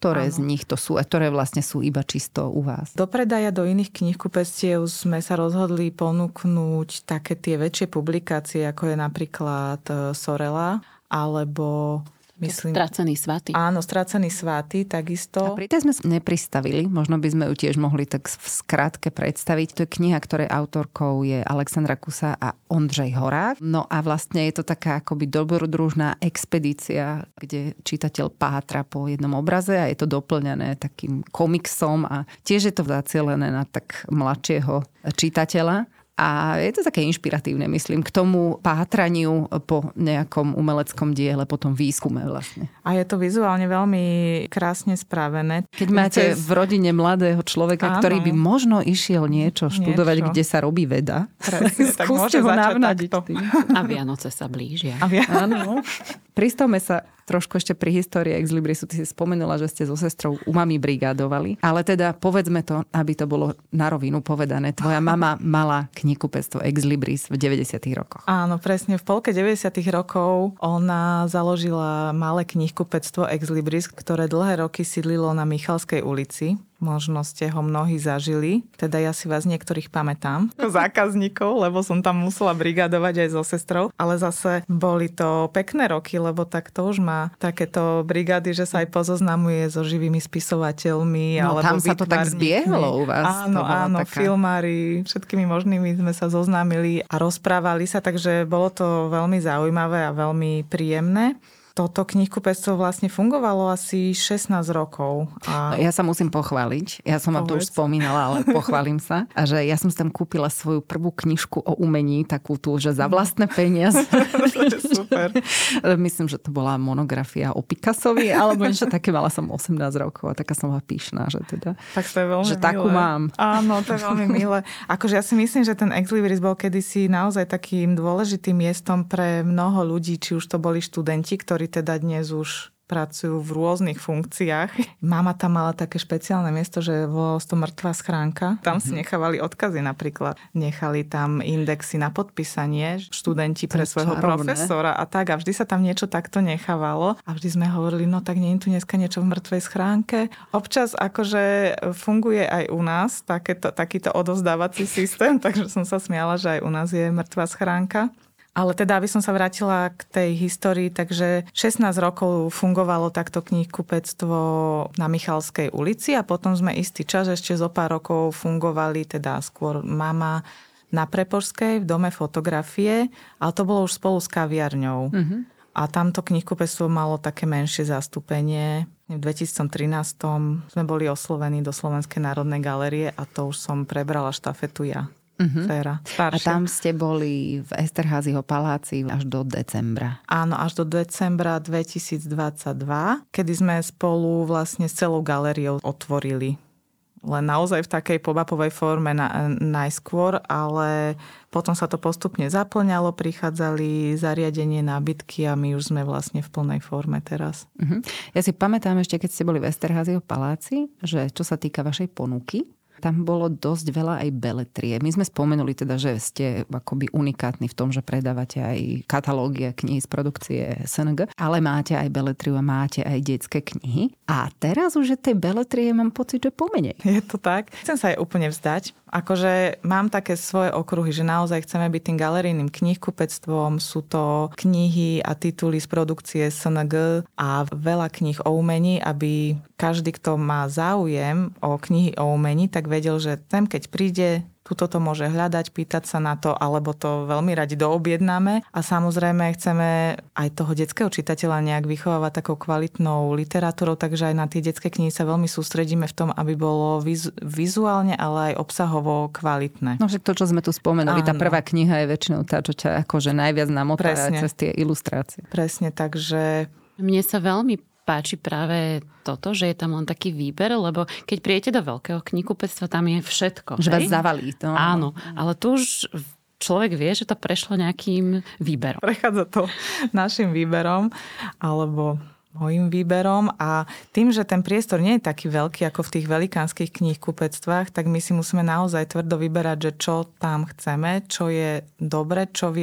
[SPEAKER 2] nich to sú a ktoré vlastne sú iba čisto u vás?
[SPEAKER 4] Do predaja do iných knihkupectiev sme sa rozhodli ponúknuť také tie väčšie publikácie, ako je napríklad Sorela, alebo myslím...
[SPEAKER 6] Strácený svaty.
[SPEAKER 4] Áno, Strácený svaty, takisto.
[SPEAKER 2] A pri tej sme nepristavili, možno by sme ju tiež mohli tak v skratke predstaviť. To je kniha, ktorej autorkou je Alexandra Kusa a Ondřej Horák. No a vlastne je to taká akoby dobrodružná expedícia, kde čitateľ pátra po jednom obraze a je to doplňané takým komiksom a tiež je to zacielené na tak mladšieho čitateľa. A je to také inšpiratívne, myslím, k tomu pátraniu po nejakom umeleckom diele, po tom výskume vlastne.
[SPEAKER 4] A je to vizuálne veľmi krásne spravené.
[SPEAKER 2] Keď máte v rodine mladého človeka, áno, ktorý by možno išiel niečo študovať, niečo, kde sa robí veda,
[SPEAKER 4] presne, tak môže ho navnadiť.
[SPEAKER 6] A Vianoce sa blížia.
[SPEAKER 4] A via-
[SPEAKER 2] áno. Pristavme sa trošku ešte pri histórii Ex Librisu. Ty si spomenula, že ste so sestrou umami brigádovali. Ale teda povedzme to, aby to bolo na rovinu povedané. Tvoja mama mala knihkupectvo Ex Libris v deväťdesiatych rokoch.
[SPEAKER 4] Áno, presne. V polke deväťdesiatych rokov ona založila malé knihkupectvo Ex Libris, ktoré dlhé roky sídlilo na Michalskej ulici. Možno ste ho mnohí zažili. Teda ja si vás niektorých pamätám ako zákazníkov, lebo som tam musela brigádovať aj so sestrou. Ale zase boli to pekné roky, lebo tak to už má takéto brigády, že sa aj pozoznamuje so živými spisovateľmi.
[SPEAKER 2] No
[SPEAKER 4] alebo
[SPEAKER 2] tam sa to tak zbiehlo u vás.
[SPEAKER 4] Áno, áno, taká... filmári, všetkými možnými sme sa zoznámili a rozprávali sa, takže bolo to veľmi zaujímavé a veľmi príjemné. Toto knihkupectvo vlastne fungovalo asi šestnásť rokov. A...
[SPEAKER 2] Ja sa musím pochváliť. Ja som vám to už spomínala, ale pochválim sa. A že ja som si tam kúpila svoju prvú knižku o umení, takú tú, že za vlastné peniaze.
[SPEAKER 4] To je super.
[SPEAKER 2] Myslím, že to bola monografia o Picassovi, alebo niečo také. Mala som osemnásť rokov a taká som bola pyšná, že teda...
[SPEAKER 4] Tak to je veľmi
[SPEAKER 2] že milé. Takú mám.
[SPEAKER 4] Áno, to je veľmi milé. Akože ja si myslím, že ten Ex Libris bol kedysi naozaj takým dôležitým miestom pre mnoho ľudí, či už to boli študenti, ktorí teda dnes už pracujú v rôznych funkciách. Mama tam mala také špeciálne miesto, že volalo to mŕtvá schránka. Tam si nechávali odkazy napríklad. Nechali tam indexy na podpísanie študenti pre svojho čarovné. Profesora a tak. A vždy sa tam niečo takto nechávalo. A vždy sme hovorili, no tak nie je tu dneska niečo v mŕtvej schránke. Občas akože funguje aj u nás takéto, takýto odovzdávací systém, takže som sa smiala, že aj u nás je mŕtvá schránka. Ale teda, aby som sa vrátila k tej histórii, takže šestnásť rokov fungovalo takto knihkupectvo na Michalskej ulici a potom sme istý čas, ešte zo pár rokov fungovali teda skôr mama na Prepožskej v dome fotografie, ale to bolo už spolu s kaviarňou. Mm-hmm. A tamto knihkupectvo malo také menšie zastúpenie. V dvetisíctrinásť sme boli oslovení do Slovenskej národnej galérie a to už som prebrala štafetu ja. Uh-huh. Féra,
[SPEAKER 2] a tam ste boli v Esterházyho paláci až do decembra.
[SPEAKER 4] Áno, až do decembra dvetisícdvadsaťdva, kedy sme spolu vlastne s celou galériou otvorili. Len naozaj v takej pobapovej forme na, najskôr, ale potom sa to postupne zaplňalo, prichádzali zariadenie, nábytky a my už sme vlastne v plnej forme teraz.
[SPEAKER 2] Uh-huh. Ja si pamätám ešte, keď ste boli v Esterházyho paláci, že čo sa týka vašej ponuky, tam bolo dosť veľa aj beletrie. My sme spomenuli teda, že ste akoby unikátni v tom, že predávate aj katalógy a knihy z produkcie es en gé, ale máte aj beletriu a máte aj detské knihy. A teraz už tej beletrie mám pocit, že pomenej.
[SPEAKER 4] Je to tak? Chcem sa aj úplne vzdať. Akože mám také svoje okruhy, že naozaj chceme byť tým galerijným knihkupectvom. Sú to knihy a tituly z produkcie es en gé a veľa kníh o umení, aby každý, kto má záujem o knihy o umení, tak vedel, že ten, keď príde, tuto to môže hľadať, pýtať sa na to, alebo to veľmi radi doobjednáme. A samozrejme chceme aj toho detského čitateľa nejak vychovávať takou kvalitnou literatúrou, takže aj na tie detské knihy sa veľmi sústredíme v tom, aby bolo vizu- vizuálne, ale aj obsahovo kvalitné.
[SPEAKER 2] No však to, čo sme tu spomenuli, áno. Tá prvá kniha je väčšinou tá, čo ťa akože najviac namotá cez tie ilustrácie.
[SPEAKER 4] Presne, takže...
[SPEAKER 6] Mne sa veľmi páči práve toto, že je tam len taký výber, lebo keď prijete do veľkého knihkupectva, tam je všetko.
[SPEAKER 2] Že hej? Vás zavalí to.
[SPEAKER 6] Áno, ale tu už človek vie, že to prešlo nejakým výberom.
[SPEAKER 4] Prechádza to našim výberom, alebo mojím výberom a tým, že ten priestor nie je taký veľký ako v tých velikánskych knihkupectvách, tak my si musíme naozaj tvrdo vyberať, že čo tam chceme, čo je dobre, čo vie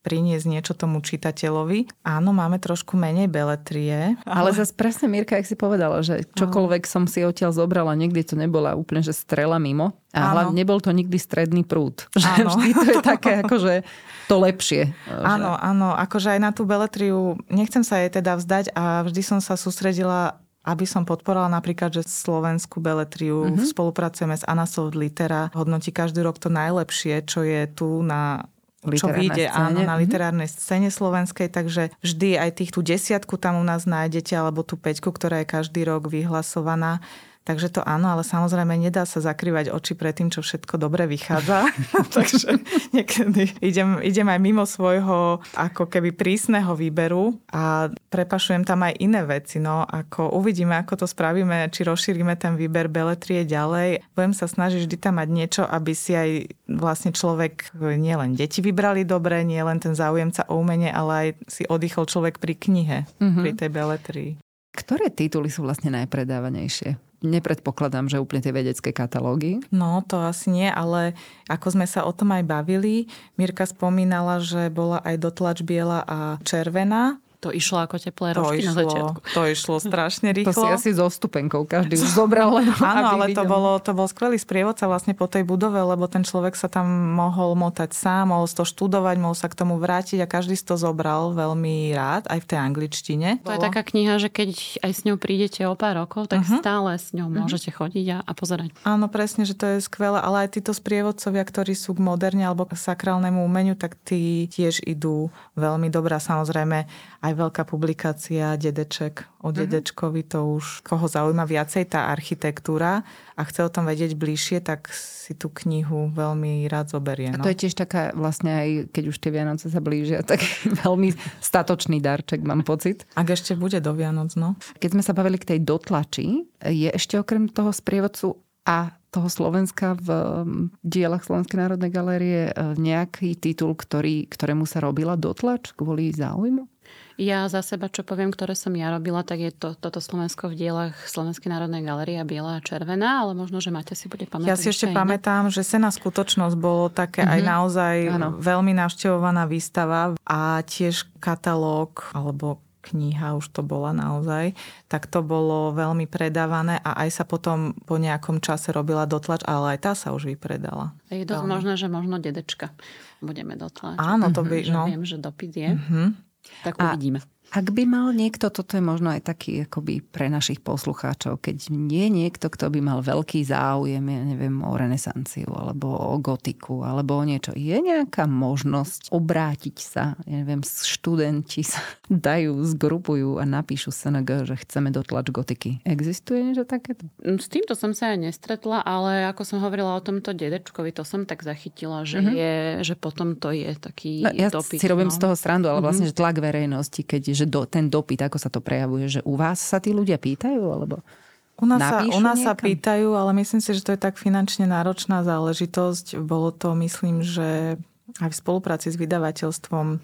[SPEAKER 4] priniesť niečo tomu čitateľovi. Áno, máme trošku menej beletrie.
[SPEAKER 2] Ale, ale zase presne, Mirka, jak si povedala, že čokoľvek som si odtiaľ zobrala, niekdy to nebola úplne, že strela mimo. A hlavne nebol to nikdy stredný prúd. Že vždy to je také, akože to lepšie.
[SPEAKER 4] Áno, že... áno, akože aj na tú beletriu nechcem sa jej teda vzdať a vždy som sa sústredila, aby som podporovala napríklad, že slovenskú beletriu mm-hmm. spolupracujeme s Anasoft Litera, hodnotí každý rok to najlepšie, čo je tu na čo vyjde áno, na literárnej scéne slovenskej, takže vždy aj tých tú desiatku tam u nás nájdete, alebo tú päťku, ktorá je každý rok vyhlasovaná. Takže to áno, ale samozrejme nedá sa zakrývať oči pred tým, čo všetko dobre vychádza. Takže niekedy idem, idem aj mimo svojho ako keby prísneho výberu a prepašujem tam aj iné veci. No, ako uvidíme, ako to spravíme, či rozšírime ten výber beletrie ďalej. Budem sa snažiť vždy tam mať niečo, aby si aj vlastne človek, nielen deti vybrali dobre, nielen ten záujemca o umenie, ale aj si oddychol človek pri knihe, mm-hmm. pri tej beletrii.
[SPEAKER 2] Ktoré tituly sú vlastne najpredávanejšie? Nepredpokladám, že úplne tie vedecké katalógy.
[SPEAKER 4] No, to asi nie, ale ako sme sa o tom aj bavili, Mirka spomínala, že bola aj dotlač biela a červená.
[SPEAKER 6] To išlo ako teplé rožky na začiatku.
[SPEAKER 4] To išlo strašne rýchlo.
[SPEAKER 2] To si asi so stupenkou každý už zobral. Len,
[SPEAKER 4] áno, ale to, bolo, to bol skvelý sprievodca vlastne po tej budove, lebo ten človek sa tam mohol motať sám, mohol to študovať, mohol sa k tomu vrátiť a každý si to zobral veľmi rád, aj v tej angličtine.
[SPEAKER 6] To je taká kniha, že keď aj s ňou prídete o pár rokov, tak uh-huh. stále s ňou môžete chodiť a, a pozerať.
[SPEAKER 4] Áno, presne, že to je skvelé, ale aj títo sprievodcovia, ktorí sú k moderne alebo k sakrálnemu umeniu, tak tí tiež idú veľmi dobrá. Samozrejme, aj veľká publikácia Dedeček o Dedečkovi, to už koho zaujíma viacej tá architektúra a chce o tom vedieť bližšie, tak si tú knihu veľmi rád zoberie. No.
[SPEAKER 2] A to je tiež taká vlastne aj, keď už tie Vianoce sa blížia, tak veľmi statočný darček, mám pocit.
[SPEAKER 4] Ak ešte bude do Vianoc, no.
[SPEAKER 2] Keď sme sa bavili k tej dotlači, je ešte okrem toho sprievodcu a toho Slovenska v dielach Slovenskej národnej galérie nejaký titul, ktorý, ktorému sa robila dotlač kvôli záujmu?
[SPEAKER 6] Ja za seba, čo poviem, ktoré som ja robila, tak je to, toto Slovensko v dielach Slovenskej národnej galérie biela a červená, ale možno, že Máťa si bude pamätať.
[SPEAKER 4] Ja si ešte pamätám, že Senná skutočnosť bolo také mm-hmm. aj naozaj ano. veľmi navštevovaná výstava a tiež katalóg, alebo kniha už to bola naozaj, tak to bolo veľmi predávané a aj sa potom po nejakom čase robila dotlač, ale aj tá sa už vypredala.
[SPEAKER 6] Je dosť možné, že možno Dedečka budeme dotlačiť.
[SPEAKER 4] Áno, to by...
[SPEAKER 6] Mm-hmm.
[SPEAKER 4] No.
[SPEAKER 6] Viem, že dopyt je. Mm-hmm. Tak uvidíme.
[SPEAKER 2] A ak by mal niekto, toto je možno aj taký akoby pre našich poslucháčov, keď nie niekto, kto by mal veľký záujem, ja neviem, o renesanciu, alebo o gotiku, alebo o niečo. Je nejaká možnosť obrátiť sa, ja neviem, študenti sa dajú, zgrupujú a napíšu es en gé, že chceme dotlač gotiky. Existuje niečo takéto?
[SPEAKER 6] S týmto som sa aj nestretla, ale ako som hovorila o tomto Dedečkovi, to som tak zachytila, že, mm-hmm. je, že potom to je taký
[SPEAKER 2] no, ja
[SPEAKER 6] dopyt.
[SPEAKER 2] Ja si robím
[SPEAKER 6] no.
[SPEAKER 2] z toho srandu, ale vlastne,
[SPEAKER 6] mm-hmm.
[SPEAKER 2] že tlak verejnosti, keď že do, ten dopyt, ako sa to prejavuje, že u vás sa tí ľudia pýtajú, alebo
[SPEAKER 4] u nás, sa, u nás sa pýtajú, ale myslím si, že to je tak finančne náročná záležitosť. Bolo to, myslím, že aj v spolupráci s vydavateľstvom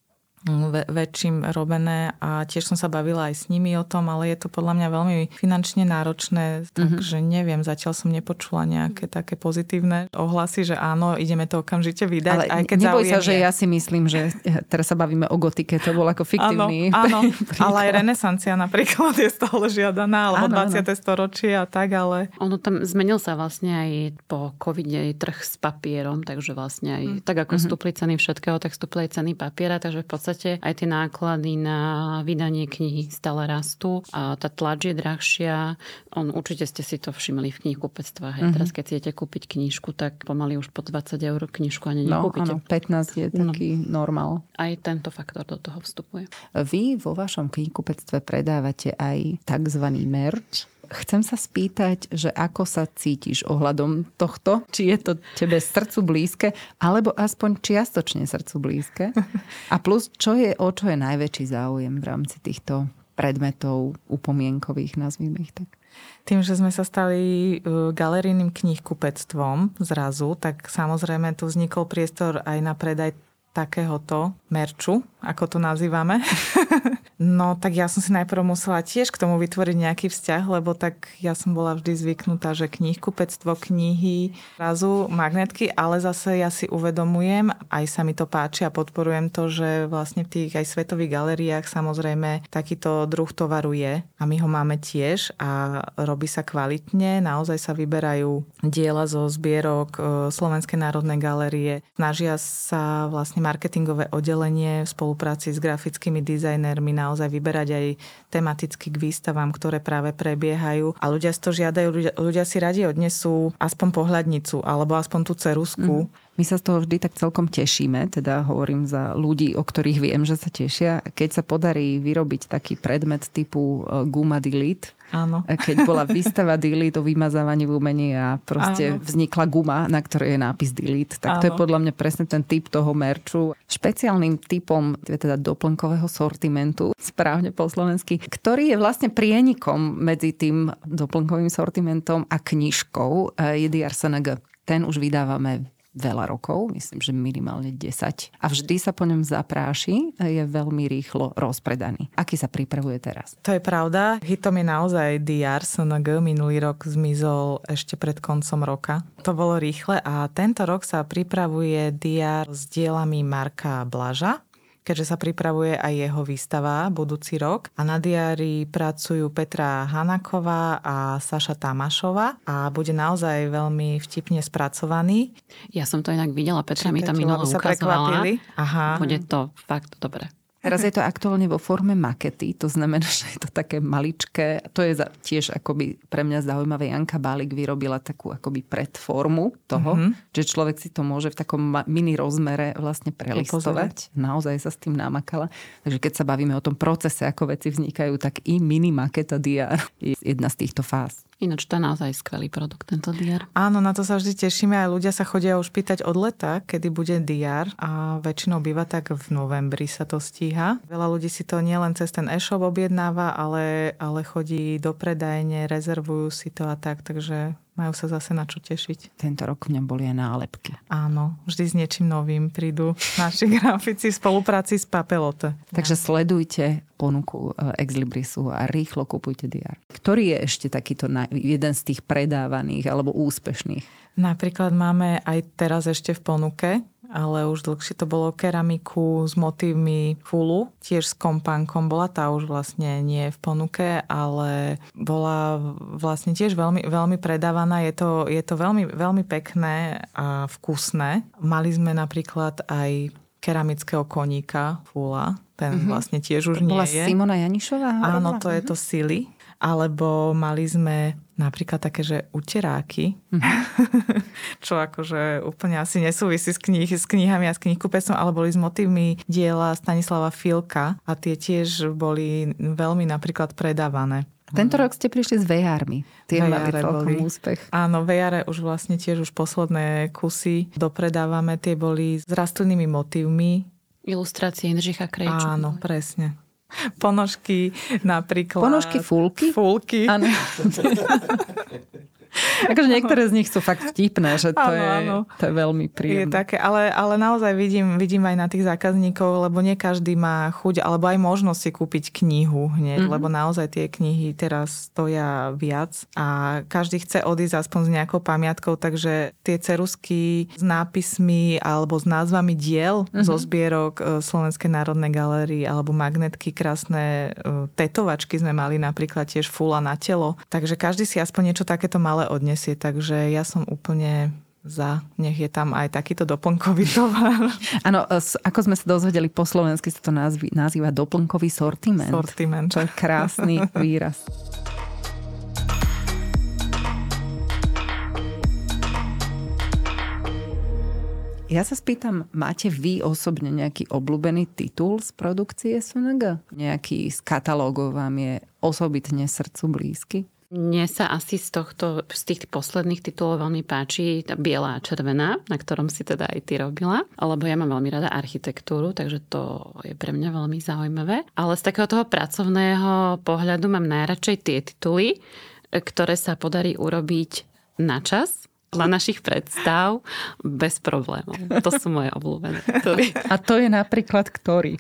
[SPEAKER 4] Ve, väčším robené a tiež som sa bavila aj s nimi o tom, ale je to podľa mňa veľmi finančne náročné, takže mm-hmm. neviem, zatiaľ som nepočula nejaké také pozitívne ohlasy, že áno, ideme to okamžite vydať.
[SPEAKER 2] Ale
[SPEAKER 4] aj keď
[SPEAKER 2] neboj sa,
[SPEAKER 4] je.
[SPEAKER 2] Že ja si myslím, že teraz sa bavíme o gotike, to bol ako fiktívny.
[SPEAKER 4] Áno, áno ale aj renesancia napríklad je stále žiadaná, alebo áno, dvadsiate áno. storočie a tak, ale...
[SPEAKER 6] Ono tam zmenil sa vlastne aj po covide trh s papierom, takže vlastne aj mm. tak ako mm-hmm. stúpli ceny všetkého, tak stúpli aj ceny papiera, takže v podstate aj tie náklady na vydanie knihy stále rastú a tá tlač je drahšia. On, určite ste si to všimli v knihkupectvách. Mm-hmm. Teraz keď si idete kúpiť knižku, tak pomaly už po dvadsať eur knižku ani nekúpite.
[SPEAKER 2] No áno, pätnásť je taký no. normál.
[SPEAKER 6] Aj tento faktor do toho vstupuje.
[SPEAKER 2] Vy vo vašom knihkupectve predávate aj takzvaný merch. Chcem sa spýtať, že ako sa cítiš ohľadom tohto? Či je to tebe srdcu blízke, alebo aspoň čiastočne srdcu blízke? A plus, čo je, o čo je najväčší záujem v rámci týchto predmetov upomienkových, nazvime ich tak?
[SPEAKER 4] Tým, že sme sa stali galerijným knihkupectvom zrazu, tak samozrejme tu vznikol priestor aj na predaj takéhoto merču, ako to nazývame. No tak ja som si najprv musela tiež k tomu vytvoriť nejaký vzťah, lebo tak ja som bola vždy zvyknutá, že knihkupectvo, knihy, razu magnetky, ale zase ja si uvedomujem, aj sa mi to páči a podporujem to, že vlastne v tých aj svetových galériách samozrejme takýto druh tovaru je a my ho máme tiež a robí sa kvalitne, naozaj sa vyberajú diela zo zbierok Slovenskej národnej galérie, snažia sa vlastne marketingové oddelenie v spolupráci s grafickými dizajnermi naozaj vyberať aj tematicky k výstavám, ktoré práve prebiehajú. A ľudia si to žiadajú, ľudia, ľudia si radi odnesú aspoň pohľadnicu alebo aspoň tú ceruzku.
[SPEAKER 2] Mm. My sa z toho vždy tak celkom tešíme, teda hovorím za ľudí, o ktorých viem, že sa tešia. Keď sa podarí vyrobiť taký predmet typu guma delete, áno. Keď bola výstava delete o vymazávaní v umení a proste áno. vznikla guma, na ktorej je nápis delete, tak áno. to je podľa mňa presne ten typ toho merču. Špeciálnym typom teda doplnkového sortimentu, správne po slovensky, ktorý je vlastne prienikom medzi tým doplnkovým sortimentom a knižkou, je dé er es en gé. Ten už vydávame veľa rokov, myslím, že minimálne desať. A vždy sa po ňom zapráši, je veľmi rýchlo rozpredaný. Aký sa pripravuje teraz?
[SPEAKER 4] To je pravda. Hitom je naozaj dé er es en gé. Minulý rok zmizol ešte pred koncom roka. To bolo rýchle a tento rok sa pripravuje dé er s dielami Marka Blaža, keďže sa pripravuje aj jeho výstava budúci rok. A na diári pracujú Petra Hanaková a Saša Tamášová a bude naozaj veľmi vtipne spracovaný.
[SPEAKER 6] Ja som to inak videla, Petra mi tam minulé ukazovala.
[SPEAKER 4] Aha.
[SPEAKER 6] Bude to fakt dobre.
[SPEAKER 2] Teraz je to aktuálne vo forme makety, to znamená, že je to také maličké. To je tiež akoby pre mňa zaujímavé. Janka Bálik vyrobila takú akoby predformu toho, mm-hmm. že človek si to môže v takom mini rozmere vlastne prelistovať. Naozaj sa s tým namakala. Takže keď sa bavíme o tom procese, ako veci vznikajú, tak i mini maketa dé er je jedna z týchto fáz.
[SPEAKER 6] Ináč to je naozaj skvelý produkt, tento dé er.
[SPEAKER 4] Áno, na to sa vždy tešíme. Aj ľudia sa chodia už pýtať od leta, kedy bude dé er a väčšinou býva tak v novembri sa to stíha. Veľa ľudí si to nielen cez ten e-shop objednáva, ale, ale chodí do predajne, rezervujú si to a tak, takže majú sa zase na čo tešiť.
[SPEAKER 2] Tento rok v ňom boli aj nálepky.
[SPEAKER 4] Áno, vždy s niečím novým prídu naši grafici v spolupráci s Papelote.
[SPEAKER 2] Takže ja. Sledujte ponuku Exlibrisu a rýchlo kupujte dé er. Ktorý je ešte takýto jeden z tých predávaných alebo úspešných?
[SPEAKER 4] Napríklad máme aj teraz ešte v ponuke, ale už dlhšie to bolo keramiku s motívmi fulu, tiež s kompánkom. Bola tá už vlastne nie v ponuke, ale bola vlastne tiež veľmi, veľmi predávaná. Je to, je to veľmi, veľmi pekné a vkusné. Mali sme napríklad aj keramického koníka fula. Ten mm-hmm. vlastne tiež už nie
[SPEAKER 2] bola
[SPEAKER 4] je.
[SPEAKER 2] Bola Simona Janišová?
[SPEAKER 4] Áno, to je to Sily. Alebo mali sme napríklad také, že uteráky, mm-hmm. čo akože úplne asi nesúvisí s, knih, s knihami a s knihkupectvom, ale boli s motívmi diela Stanislava Filka a tie tiež boli veľmi napríklad predávané.
[SPEAKER 2] Tento rok ste prišli s vé ermi. Tie mali celkom úspech.
[SPEAKER 4] Áno, vé er už vlastne tiež už posledné kusy dopredávame. Tie boli s rastlinnými motívmi.
[SPEAKER 6] Ilustrácie Jindřicha Krejču.
[SPEAKER 4] Áno, presne. Ponožky napríklad.
[SPEAKER 2] Ponožky fulky?
[SPEAKER 4] Fulky.
[SPEAKER 2] Áno. Akože niektoré z nich sú fakt vtipné, že to, áno, je, áno. to je veľmi príjemné.
[SPEAKER 4] Je také, ale, ale naozaj vidím, vidím aj na tých zákazníkov, lebo nie každý má chuť, alebo aj možnosť si kúpiť knihu hneď, mm-hmm. lebo naozaj tie knihy teraz stoja viac a každý chce odísť aspoň s nejakou pamiatkou, takže tie ceruzky s nápismi alebo s názvami diel mm-hmm. zo zbierok Slovenskej národnej galérie alebo magnetky, krásne tetovačky sme mali napríklad tiež fula na telo, takže každý si aspoň niečo takéto malé odnesie, takže ja som úplne za, nech je tam aj takýto doplnkový tovar.
[SPEAKER 2] Áno, ako sme sa dozvedeli po slovensky, sa to nazví, nazýva doplnkový sortiment.
[SPEAKER 4] Sortiment.
[SPEAKER 2] Čo je krásny výraz. Ja sa spýtam, máte vy osobne nejaký obľúbený titul z produkcie es en gé? Nejaký z katalógov vám je osobitne srdcu blízky?
[SPEAKER 6] Mne sa asi z tohto, z tých posledných titulov veľmi páči tá biela a červená, na ktorom si teda aj ty robila. Alebo ja mám veľmi rada architektúru, takže to je pre mňa veľmi zaujímavé. Ale z takého toho pracovného pohľadu mám najradšej tie tituly, ktoré sa podarí urobiť na čas Podľa našich predstav bez problémov. To sú moje obľúbené tituly.
[SPEAKER 2] A to je napríklad ktorý?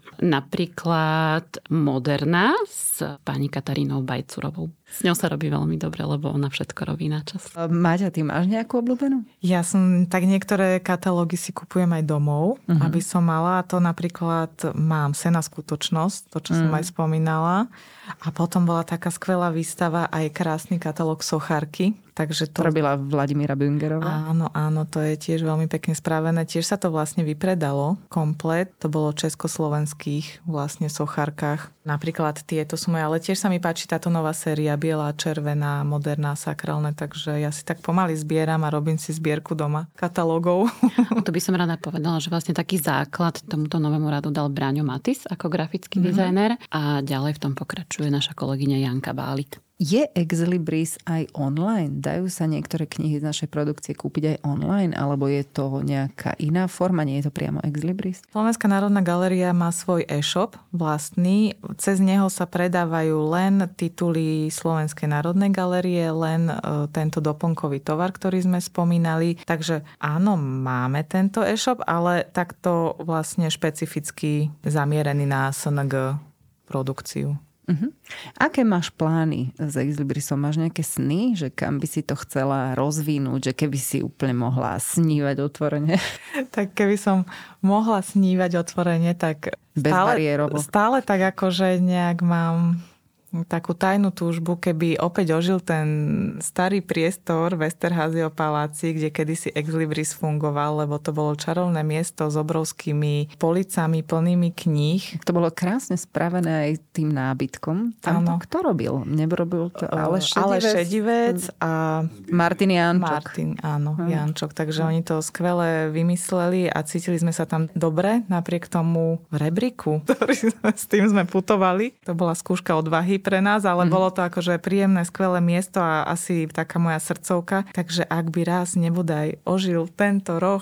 [SPEAKER 6] Napríklad Moderná s pani Katarínou Bajcurovou. S ňou sa robí veľmi dobre, lebo ona všetko robí na čas.
[SPEAKER 2] Maťa, ty máš nejakú obľúbenú?
[SPEAKER 4] Ja som, tak niektoré katalógy si kupujem aj domov, uh-huh. aby som mala. To napríklad mám Sena skutočnosť, to, čo uh-huh. som aj spomínala. A potom bola taká skvelá výstava, aj krásny katalóg sochárky. Takže to
[SPEAKER 2] robila Vladimíra Büngerová.
[SPEAKER 4] Áno, áno, to je tiež veľmi pekne spravené. Tiež sa to vlastne vypredalo komplet. To bolo československých vlastne sochárkach. Napríklad tieto sú moje, ale tiež sa mi páči táto nová séria biela, červená, moderná, sakrálne, takže ja si tak pomaly zbieram a robím si zbierku doma katalógov.
[SPEAKER 6] To by som rada povedala, že vlastne taký základ tomuto novému radu dal Braňo Matis ako grafický mm-hmm. dizajner a ďalej v tom pokračuje naša kolegyňa Janka Bálik.
[SPEAKER 2] Je Exlibris aj online? Dajú sa niektoré knihy z našej produkcie kúpiť aj online? Alebo je to nejaká iná forma? Nie je to priamo Exlibris?
[SPEAKER 4] Slovenská národná galéria má svoj e-shop vlastný. Cez neho sa predávajú len tituly Slovenskej národnej galérie, len e, tento doplnkový tovar, ktorý sme spomínali. Takže áno, máme tento e-shop, ale takto vlastne špecificky zamierený na es en gé produkciu.
[SPEAKER 2] Uh-huh. Aké máš plány s Exlibrisom? Máš nejaké sny, že kam by si to chcela rozvinúť, že keby si úplne mohla snívať otvorene?
[SPEAKER 4] Tak keby som mohla snívať otvorene, tak stále, stále tak akože nejak mám takú tajnú túžbu, keby opäť ožil ten starý priestor v Esterházio paláci, kde kedysi Exlibris fungoval, lebo to bolo čarovné miesto s obrovskými policami plnými kníh.
[SPEAKER 2] To bolo krásne spravené aj tým nábytkom. Tam to kto robil? Nerobil to Aleš Šedivec?
[SPEAKER 4] Aleš Šedivec a
[SPEAKER 2] Martin Jančok.
[SPEAKER 4] Martin, áno, hmm. Jančok. Takže oni to skvele vymysleli a cítili sme sa tam dobre, napriek tomu rebríku, ktorý s tým sme putovali. To bola skúška odvahy pre nás, ale mm. bolo to akože príjemné, skvelé miesto a asi taká moja srdcovka. Takže ak by raz nebodaj ožil tento roh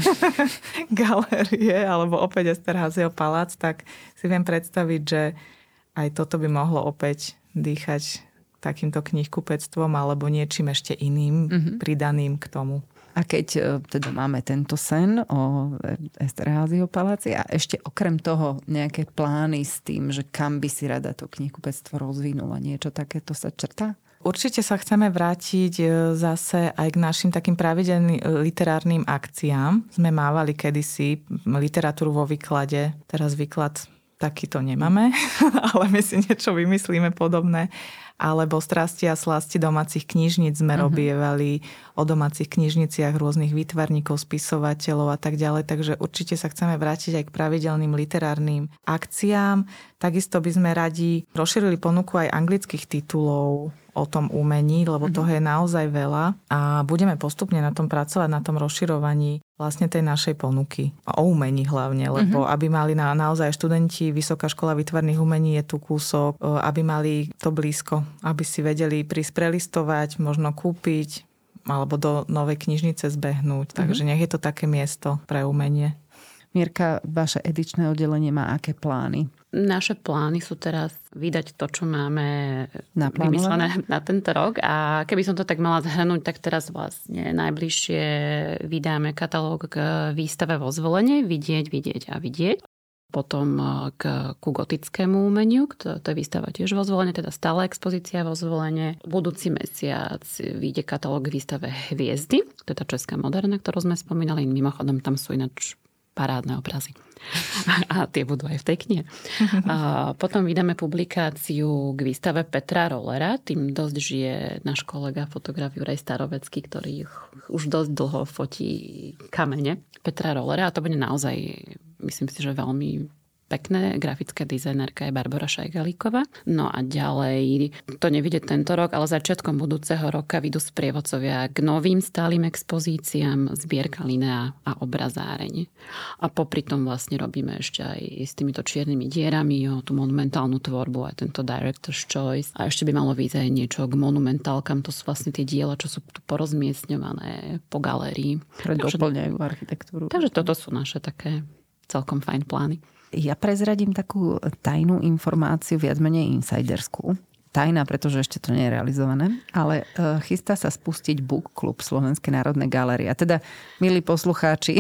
[SPEAKER 4] galérie alebo opäť Esterházio palác, tak si viem predstaviť, že aj toto by mohlo opäť dýchať takýmto knihkupectvom alebo niečím ešte iným mm-hmm. pridaným k tomu.
[SPEAKER 2] A keď teda máme tento sen o Esterházio paláci a ešte okrem toho nejaké plány s tým, že kam by si rada to knihkupectvo rozvinula, niečo takéto sa črtá?
[SPEAKER 4] Určite sa chceme vrátiť zase aj k našim takým pravidelným literárnym akciám. Sme mávali kedysi literatúru vo výklade, teraz výklad takýto nemáme, ale my si niečo vymyslíme podobné. Alebo Strasti a slasti domácich knižníc sme uh-huh. robievali, o domácich knižniciach rôznych výtvarníkov, spisovateľov a tak ďalej. Takže určite sa chceme vrátiť aj k pravidelným literárnym akciám. Takisto by sme radi rozšírili ponuku aj anglických titulov o tom umení, lebo toho je naozaj veľa a budeme postupne na tom pracovať, na tom rozširovaní vlastne tej našej ponuky. A o umení hlavne, lebo uh-huh. aby mali na, naozaj študenti Vysoká škola výtvarných umení je tu kúsok, aby mali to blízko, aby si vedeli prísť prelistovať, možno kúpiť alebo do novej knižnice zbehnúť. Uh-huh. Takže nech je to také miesto pre umenie.
[SPEAKER 2] Mirka, vaše edičné oddelenie má aké plány?
[SPEAKER 6] Naše plány sú teraz vydať to, čo máme vymyslené na tento rok. A keby som to tak mala zhrnúť, tak teraz vlastne najbližšie vydáme katalóg k výstave vo Zvolenie, vidieť, vidieť a vidieť. Potom k, ku gotickému umeniu, to, to je výstava tiež vo Zvolenie, teda stála expozícia vo Zvolenie. Budúci mesiac vyjde katalóg k výstave Hviezdy, to je tá česká moderna, ktorú sme spomínali. Mimochodom, tam sú ináč parádne obrazy. A tie budú aj v tej knihe. A potom vydáme publikáciu k výstave Petra Rollera. Tým dosť žije náš kolega, fotograf Juraj Starovecký, ktorý už dosť dlho fotí kamene Petra Rollera. A to bude naozaj, myslím si, že veľmi pekné. Grafická dizajnérka je Barbara Šajgalíková. No a ďalej, to nevidie tento rok, ale začiatkom budúceho roka vyjdú sprievodcovia k novým stálym expozíciám, zbierka Linea a obrazáreň. A popri tom vlastne robíme ešte aj s týmito čiernymi dierami o tú monumentálnu tvorbu, aj tento Director's Choice. A ešte by malo vyjsť aj niečo k monumentálkam. To sú vlastne tie diela, čo sú tu porozmiestňované po galérii.
[SPEAKER 2] Doplňajú architektúru.
[SPEAKER 6] Takže toto sú naše také celkom fajn plány.
[SPEAKER 2] Ja prezradím takú tajnú informáciu, viac menej insiderskú. tajná, pretože ešte to nie je realizované, ale uh, chystá sa spustiť Book Club Slovenskej národnej galérie. A teda, milí poslucháči,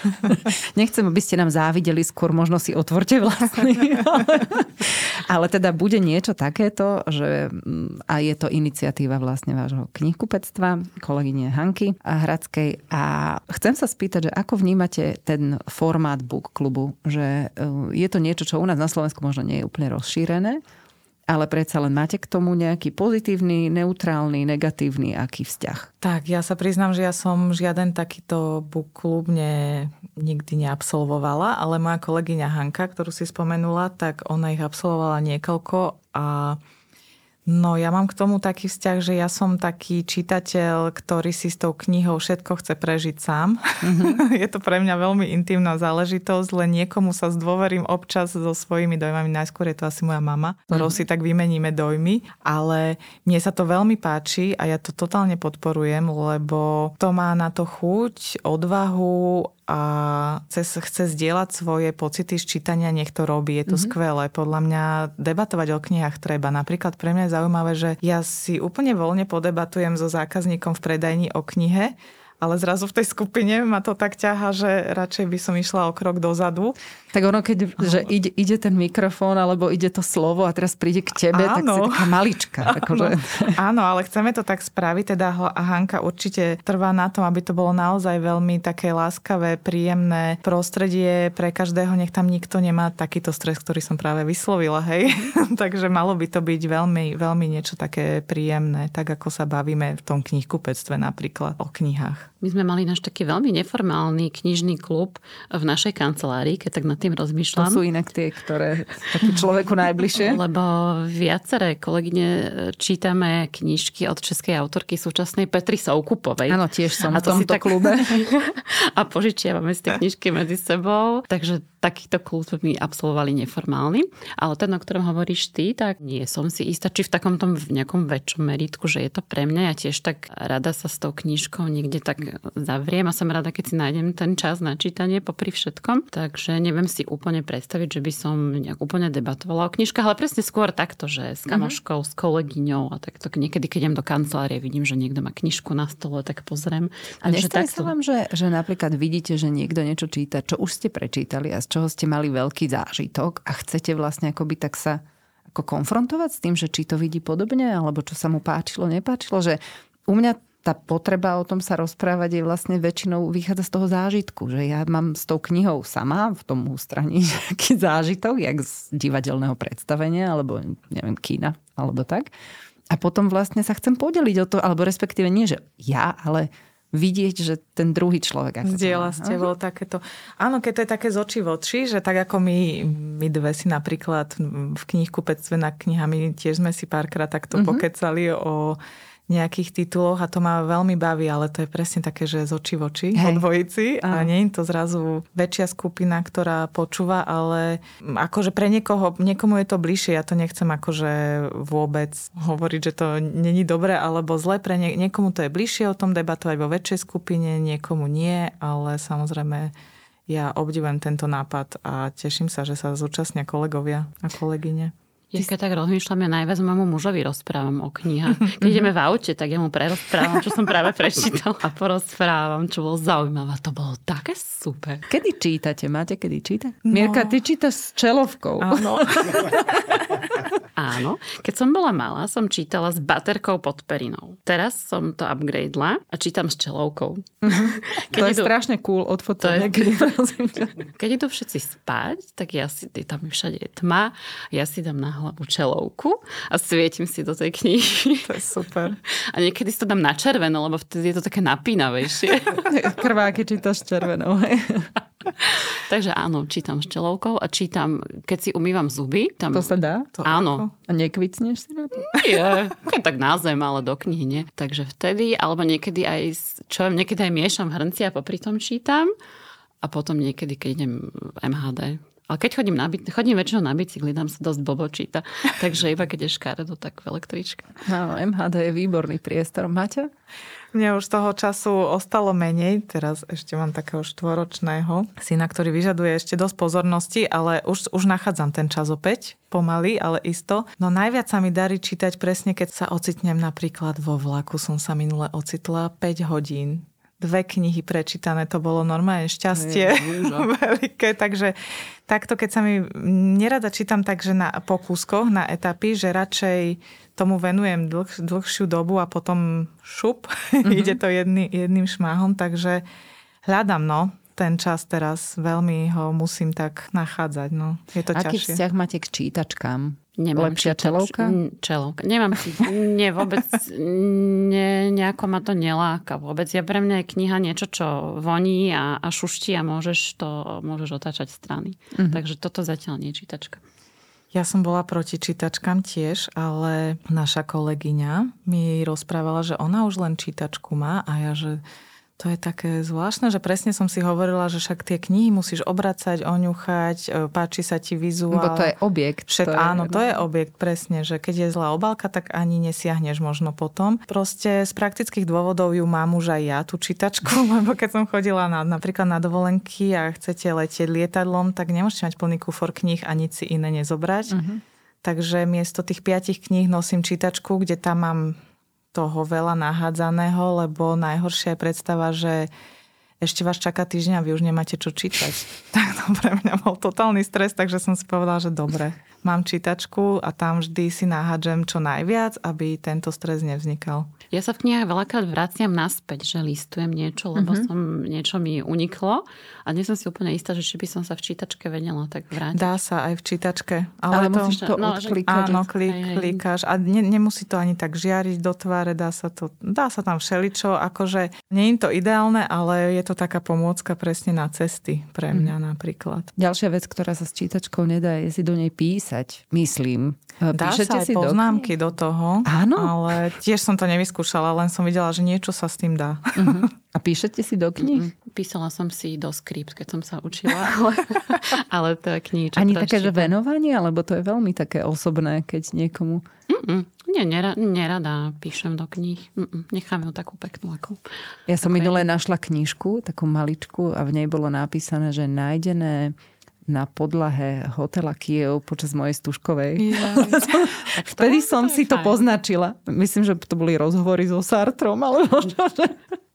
[SPEAKER 2] nechcem, aby ste nám závideli, skôr možno si otvorte vlastný. ale, ale teda bude niečo takéto, že a je to iniciatíva vlastne vášho knihkupectva, kolegyne Hanky Hradskej. A chcem sa spýtať, že ako vnímate ten formát Book Clubu, že uh, je to niečo, čo u nás na Slovensku možno nie je úplne rozšírené, ale predsa len máte k tomu nejaký pozitívny, neutrálny, negatívny aký vzťah?
[SPEAKER 4] Tak, ja sa priznám, že ja som žiaden takýto book klub ne, nikdy neabsolvovala, ale moja kolegyňa Hanka, ktorú si spomenula, tak ona ich absolvovala niekoľko a no, ja mám k tomu taký vzťah, že ja som taký čitateľ, ktorý si s tou knihou všetko chce prežiť sám. Mm-hmm. Je to pre mňa veľmi intimná záležitosť, len niekomu sa zdôverím občas so svojimi dojmami. Najskôr je to asi moja mama, ktorou mm-hmm. si tak vymeníme dojmy, ale mne sa to veľmi páči a ja to totálne podporujem, lebo to má na to chuť, odvahu a chce, chce zdieľať svoje pocity z čítania, nech to robí. Je to mm-hmm. skvelé. Podľa mňa debatovať o knihách treba. Napríklad pre mňa je zaujímavé, že ja si úplne voľne podebatujem so zákazníkom v predajni o knihe, ale zrazu v tej skupine ma to tak ťaha, že radšej by som išla o krok dozadu.
[SPEAKER 2] Tak ono, keď že ide, ide ten mikrofón, alebo ide to slovo a teraz príde k tebe, áno. tak si taká malička.
[SPEAKER 4] Áno.
[SPEAKER 2] Akože.
[SPEAKER 4] Áno, ale chceme to tak spraviť. Teda Hanka určite trvá na tom, aby to bolo naozaj veľmi také láskavé, príjemné prostredie pre každého. Nech tam nikto nemá takýto stres, ktorý som práve vyslovila. Hej? Takže malo by to byť veľmi, veľmi niečo také príjemné, tak ako sa bavíme v tom knihkupectve napríklad o knihách.
[SPEAKER 6] My sme mali náš taký veľmi neformálny knižný klub v našej kancelárii, keď tak nad tým rozmýšľam.
[SPEAKER 2] To sú inak tie, ktoré taký človeku najbližšie.
[SPEAKER 6] Lebo viaceré kolegyne čítame knižky od českej autorky súčasnej Petry Soukupovej.
[SPEAKER 2] Áno, tiež som v tomto tak... klube.
[SPEAKER 6] A požičiavame si tie knižky medzi sebou. Takže takýto klub sme absolvovali neformálny. Ale ten, o ktorom hovoríš ty, tak nie som si istá, či v takom tom v nejakom väčšom meritku, že je to pre mňa. Ja tiež tak rada sa s tou knižkou niekde tak zavriem a som rada, keď si nájdem ten čas na čítanie popri všetkom. Takže neviem si úplne predstaviť, že by som nejak úplne debatovala o knižkách, ale presne skôr takto, že s kamoškou, mm-hmm. s kolegyňou a takto niekedy, keď idem do kancelárie, vidím, že niekto má knižku na stole, tak pozriem.
[SPEAKER 2] A nestane sa vám, že, že napríklad vidíte, že niekto niečo číta, čo už ste prečítali a z čoho ste mali veľký zážitok a chcete vlastne akoby tak sa ako konfrontovať s tým, že či to vidí podobne, alebo čo sa mu páčilo, nepáčilo, že u mňa tá potreba o tom sa rozprávať je vlastne väčšinou vychádza z toho zážitku, že ja mám s tou knihou sama v tom ústraní nejaký zážitok, jak z divadelného predstavenia, alebo neviem, kína, alebo tak. A potom vlastne sa chcem podeliť o to, alebo respektíve nie, že ja, ale vidieť, že ten druhý človek...
[SPEAKER 4] Zdieľa s tebou takéto... Áno, keď to je také z očí v oči, že tak ako my, my dve si napríklad v knihkupectve nad knihami tiež sme si párkrát takto mm-hmm. pokecali o nejakých tituloch a to ma veľmi baví, ale to je presne také, že z očí v oči, o dvojici a nie je to zrazu väčšia skupina, ktorá počúva, ale akože pre niekoho, niekomu je to bližšie, ja to nechcem akože vôbec hovoriť, že to není dobre alebo zle, pre nie, niekomu to je bližšie o tom debatovať vo väčšej skupine, niekomu nie, ale samozrejme ja obdivujem tento nápad a teším sa, že sa zúčastnia kolegovia a kolegyne.
[SPEAKER 6] Ja keď tak rozmýšľam, ja najviac môjmu mužovi rozprávam o knihách. Keď ideme v aute, tak ja mu prerozprávam, čo som práve prečítal a porozprávam, čo bolo zaujímavé. To bolo také super.
[SPEAKER 2] Kedy čítate? Máte kedy čítať? No. Mirka, ty čítaš s čelovkou.
[SPEAKER 4] Áno.
[SPEAKER 6] Áno. Keď som bola malá, som čítala s baterkou pod perinou. Teraz som to upgradela a čítam s čelovkou.
[SPEAKER 2] Keď to je idú... strašne cool od fotenia. Je...
[SPEAKER 6] Keď idú všetci spať, tak ja si, tam všade je tma, ja si dám na hlavu čelovku a svietim si do tej knihy.
[SPEAKER 4] To je super.
[SPEAKER 6] A niekedy si to dám na červeno, lebo vtedy je to také napínavejšie.
[SPEAKER 2] Krváky čítaš červenou.
[SPEAKER 6] Takže áno, čítam s čelovkou a čítam, keď si umývam zuby. Tam...
[SPEAKER 2] To sa dá? To
[SPEAKER 6] áno.
[SPEAKER 2] A nekvicneš si na to?
[SPEAKER 6] Nie, tak na zem, ale do knihy nie. Takže vtedy, alebo niekedy aj, čo viem, niekedy aj miešam hrnci a popri tom čítam. A potom niekedy, keď idem v em há dé Ale keď chodím na bicykli, chodím väčšinou na bicykli, tam sa dosť blbo číta. Takže iba keď je škaredo, tak v električke.
[SPEAKER 2] Áno, em há dé je výborný priestor. Maťa?
[SPEAKER 4] Mne už toho času ostalo menej. Teraz ešte mám takého štvoročného syna, ktorý vyžaduje ešte dosť pozornosti, ale už, už nachádzam ten čas opäť. Pomaly, ale isto. No najviac sa mi darí čítať presne, keď sa ocitnem napríklad vo vlaku. Som sa minule ocitla päť hodín. Dve knihy prečítané, to bolo normálne šťastie veľké. Takže takto, keď sa mi nerada čítam takže na, po kúskoch, na etapy, že radšej tomu venujem dlh, dlhšiu dobu a potom šup, mm-hmm. ide to jedný, jedným šmáhom. Takže hľadám, no, ten čas teraz. Veľmi ho musím tak nachádzať. No. Je to
[SPEAKER 2] Aký
[SPEAKER 4] ťažšie.
[SPEAKER 2] vzťah máte k čítačkám?
[SPEAKER 6] Nemám
[SPEAKER 2] Lepšia
[SPEAKER 6] čítač,
[SPEAKER 2] čelovka?
[SPEAKER 6] Čelovka. Nemám si, nie, vôbec, ne, nejako ma to neláka vôbec. Ja pre mňa je kniha niečo, čo voní a, a šuští a môžeš to, môžeš otáčať strany. Mm-hmm. Takže toto zatiaľ nie je čítačka.
[SPEAKER 4] Ja som bola proti čítačkám tiež, ale naša kolegyňa mi rozprávala, že ona už len čítačku má a ja, že to je také zvláštne, že presne som si hovorila, že však tie knihy musíš obracať, oňuchať, páči sa ti vizuál.
[SPEAKER 2] Lebo to je objekt.
[SPEAKER 4] Všet,
[SPEAKER 2] to je...
[SPEAKER 4] Áno, to je objekt, presne, že keď je zlá obálka, tak ani nesiahneš možno potom. Proste z praktických dôvodov ju mám už aj ja, tú čítačku, lebo keď som chodila na, napríklad na dovolenky a chcete letieť lietadlom, tak nemôžete mať plný kufor kníh a nič si iné nezobrať. Uh-huh. Takže miesto tých piatich kníh nosím čítačku, kde tam mám toho veľa nahádzaného, lebo najhoršia je predstava, že ešte vás čaká týždeň a vy už nemáte čo čítať. Tak to pre mňa bol totálny stres, takže som si povedala, že dobre, mám čítačku a tam vždy si nahádžem čo najviac, aby tento stres nevznikal.
[SPEAKER 6] Ja sa v knihách veľakrát vraciam naspäť, že listujem niečo, lebo mm-hmm. som, niečo mi uniklo a nie som si úplne istá, že či by som sa v čítačke vedela tak vrátiť.
[SPEAKER 4] Dá sa aj v čítačke.
[SPEAKER 2] Ale, ale
[SPEAKER 4] to,
[SPEAKER 2] musíš to
[SPEAKER 6] no,
[SPEAKER 2] odklikať.
[SPEAKER 4] Áno, klik, hej, hej. klikáš. A ne, nemusí to ani tak žiariť do tváre, dá sa to, dá sa tam všeličo. Akože nie je to ideálne, ale je to taká pomôcka presne na cesty pre mňa mm. napríklad.
[SPEAKER 2] Ďalšia vec, ktorá sa s čítačkou nedá, je si do nej písať, myslím.
[SPEAKER 4] Dá
[SPEAKER 2] Píšete
[SPEAKER 4] sa aj
[SPEAKER 2] si
[SPEAKER 4] poznámky do, do toho.
[SPEAKER 2] Áno.
[SPEAKER 4] Ale tiež som to nevyskúšala, len som videla, že niečo sa s tým dá.
[SPEAKER 2] Uh-huh. A píšete si do kníh?
[SPEAKER 6] Mm-mm. Písala som si do skript, keď som sa učila. Ale, ale to je knihy, čo
[SPEAKER 2] Ani také, že
[SPEAKER 6] čítam.
[SPEAKER 2] venovanie? Alebo to je veľmi také osobné, keď niekomu...
[SPEAKER 6] Mm-mm. Nie, nerada, nerada píšem do kníh. Mm-mm. Nechám ju takú peknú. Ako...
[SPEAKER 2] Ja som minulé našla knižku, takú maličku a v nej bolo napísané, že nájdené na podlahe hotela Kiev počas mojej stužkovej. Yeah. Vtedy som si to poznačila. Myslím, že to boli rozhovory so Sartrom, ale možno, že...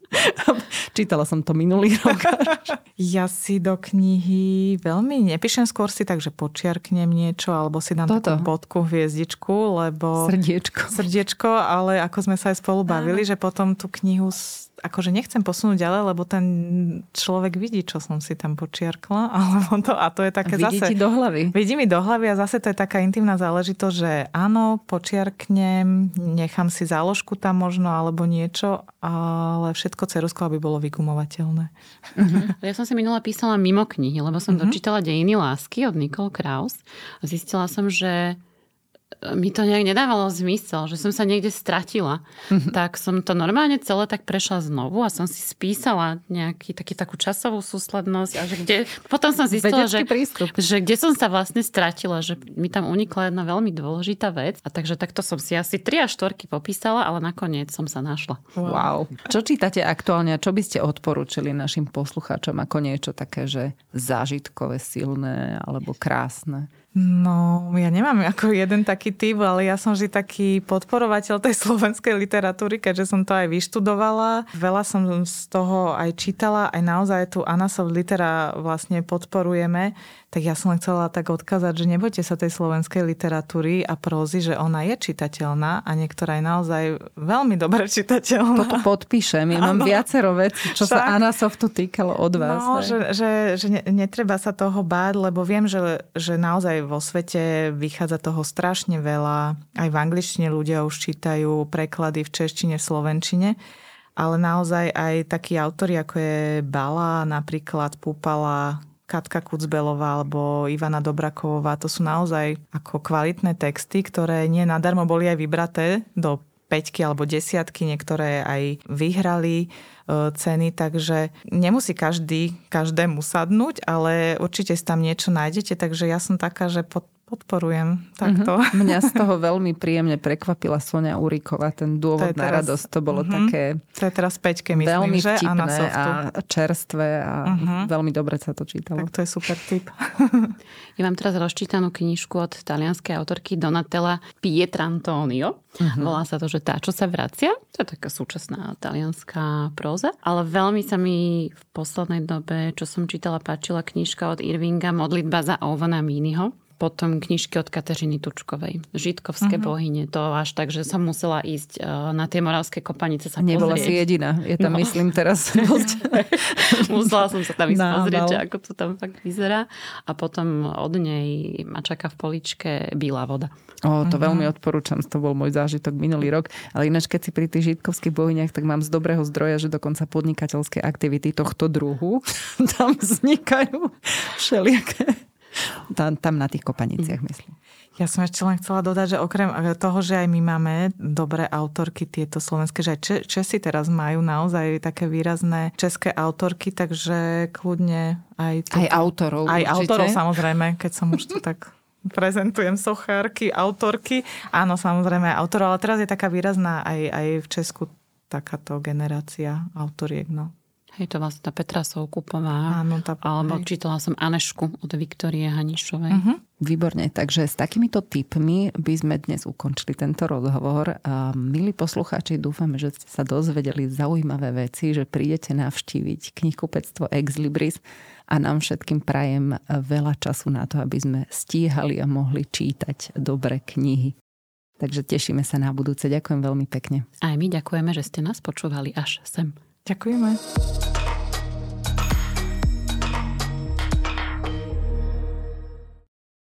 [SPEAKER 2] Čítala som to minulý rok.
[SPEAKER 4] Ja si do knihy veľmi nepíšem, skôr si tak, že počiarknem niečo, alebo si dám Toto. takú bodku, hviezdičku, lebo...
[SPEAKER 2] Srdiečko.
[SPEAKER 4] Srdiečko, ale ako sme sa aj spolu bavili, Áno. že potom tú knihu akože nechcem posunúť ďalej, lebo ten človek vidí, čo som si tam počiarkla. Alebo to, a to je také
[SPEAKER 2] vidí
[SPEAKER 4] zase...
[SPEAKER 2] Vidí ti do hlavy.
[SPEAKER 4] Vidí mi do hlavy a zase to je taká intimná záležitosť, že áno, počiarknem, nechám si záložku tam možno, alebo niečo, ale všetko ceruzko, aby bolo vygumovateľné.
[SPEAKER 6] Uh-huh. Ja som si minula písala mimo knihy, lebo som uh-huh. dočítala Dejiny lásky od Nicole Kraus a zistila som, že mi to nejak nedávalo zmysel, že som sa niekde stratila. Mm-hmm. Tak som to normálne celé tak prešla znovu a som si spísala nejaký, taký, takú časovú súslednosť a že kde... Potom som zistila, že, že kde som sa vlastne stratila, že mi tam unikla jedna veľmi dôležitá vec a takže takto som si asi tri až štyri popísala, ale nakoniec som sa našla.
[SPEAKER 2] Wow. Čo čítate aktuálne a čo by ste odporúčili našim poslucháčom ako niečo také, že zážitkové, silné alebo krásne?
[SPEAKER 4] No, ja nemám ako jeden taký typ, ale ja som vždy taký podporovateľ tej slovenskej literatúry, keďže som to aj vyštudovala. Veľa som z toho aj čítala, aj naozaj tu Anna Soft Litera vlastne podporujeme. Tak ja som len chcela tak odkázať, že nebojte sa tej slovenskej literatúry a prózy, že ona je čitateľná a niektorá je naozaj veľmi dobre čitateľná.
[SPEAKER 2] Toto podpíšem. Ja mám viacero vecí, čo Však? sa Anna Softu týkalo od vás.
[SPEAKER 4] No, že, že, že ne, netreba sa toho báť, lebo viem, že, že naozaj vo svete vychádza toho strašne veľa. Aj v angličtine ľudia už čítajú preklady v češtine, v slovenčine. Ale naozaj aj takí autori, ako je Bala, napríklad Púpala, Katka Kucbelová alebo Ivana Dobrakovová, to sú naozaj ako kvalitné texty, ktoré nie nadarmo boli aj vybraté do päťky alebo desiatky, niektoré aj vyhrali ceny, takže nemusí každý, každému sadnúť, ale určite si tam niečo nájdete, takže ja som taká, že pod, podporujem takto.
[SPEAKER 2] Uh-huh. Mňa z toho veľmi príjemne prekvapila Soňa Uríková, ten dôvod na radosť, to bolo uh-huh. také
[SPEAKER 4] to je teraz päťke, myslím,
[SPEAKER 2] veľmi
[SPEAKER 4] že?
[SPEAKER 2] vtipné
[SPEAKER 4] a,
[SPEAKER 2] a čerstvé a uh-huh. veľmi dobre sa to čítalo.
[SPEAKER 4] Tak to je super tip.
[SPEAKER 6] Ja mám teraz rozčítanú knižku od talianskej autorky Donatella Pietrantonio. Uh-huh. Volá sa to, že Tá, čo sa vracia. To je taká súčasná talianská próza. Ale veľmi sa mi v poslednej dobe, čo som čítala, páčila knižka od Irvinga Modlitba za Ovana Mínyho. Potom knižky od Kateřiny Tučkovej. Žitkovské uh-huh. bohyne. To až tak, že som musela ísť na tie moravské kopanice sa pozrieť.
[SPEAKER 2] Nebola si jediná. Je tam, no. myslím, teraz
[SPEAKER 6] musela som sa tam ísť no, pozrieť, no. ako to tam fakt vyzerá. A potom od nej ma čaká v poličke Bílá voda.
[SPEAKER 2] O, to uh-huh. veľmi odporúčam. To bol môj zážitok minulý rok. Ale ináč, keď si pri tých žitkovských bohyniach, tak mám z dobrého zdroja, že dokonca podnikateľské aktivity tohto druhu tam vznikajú všelijaké. Tam, tam na tých kopaniciach, myslím.
[SPEAKER 4] Ja som ešte len chcela dodať, že okrem toho, že aj my máme dobré autorky tieto slovenské, že aj Česi teraz majú naozaj také výrazné české autorky, takže kľudne aj...
[SPEAKER 2] To, aj autorov.
[SPEAKER 4] Aj
[SPEAKER 2] určite.
[SPEAKER 4] autorov, samozrejme, keď som už tu tak prezentujem sochárky, autorky. Áno, samozrejme aj autorov, ale teraz je taká výrazná aj, aj v Česku takáto generácia autoriek, no.
[SPEAKER 6] Hej, to vlastne tá Petra Soukupová.
[SPEAKER 4] Áno, tá,
[SPEAKER 6] alebo hej. Čítala som Anešku od Viktorie Hanišovej.
[SPEAKER 2] Uh-huh. Výborne, takže s takýmito tipmi by sme dnes ukončili tento rozhovor. A milí poslucháči, dúfame, že ste sa dozvedeli zaujímavé veci, že prídete navštíviť knihkupectvo Ex Libris a nám všetkým prajem veľa času na to, aby sme stíhali a mohli čítať dobré knihy. Takže tešíme sa na budúce. Ďakujem veľmi pekne.
[SPEAKER 6] Aj my ďakujeme, že ste nás počúvali až sem.
[SPEAKER 4] Ďakujeme.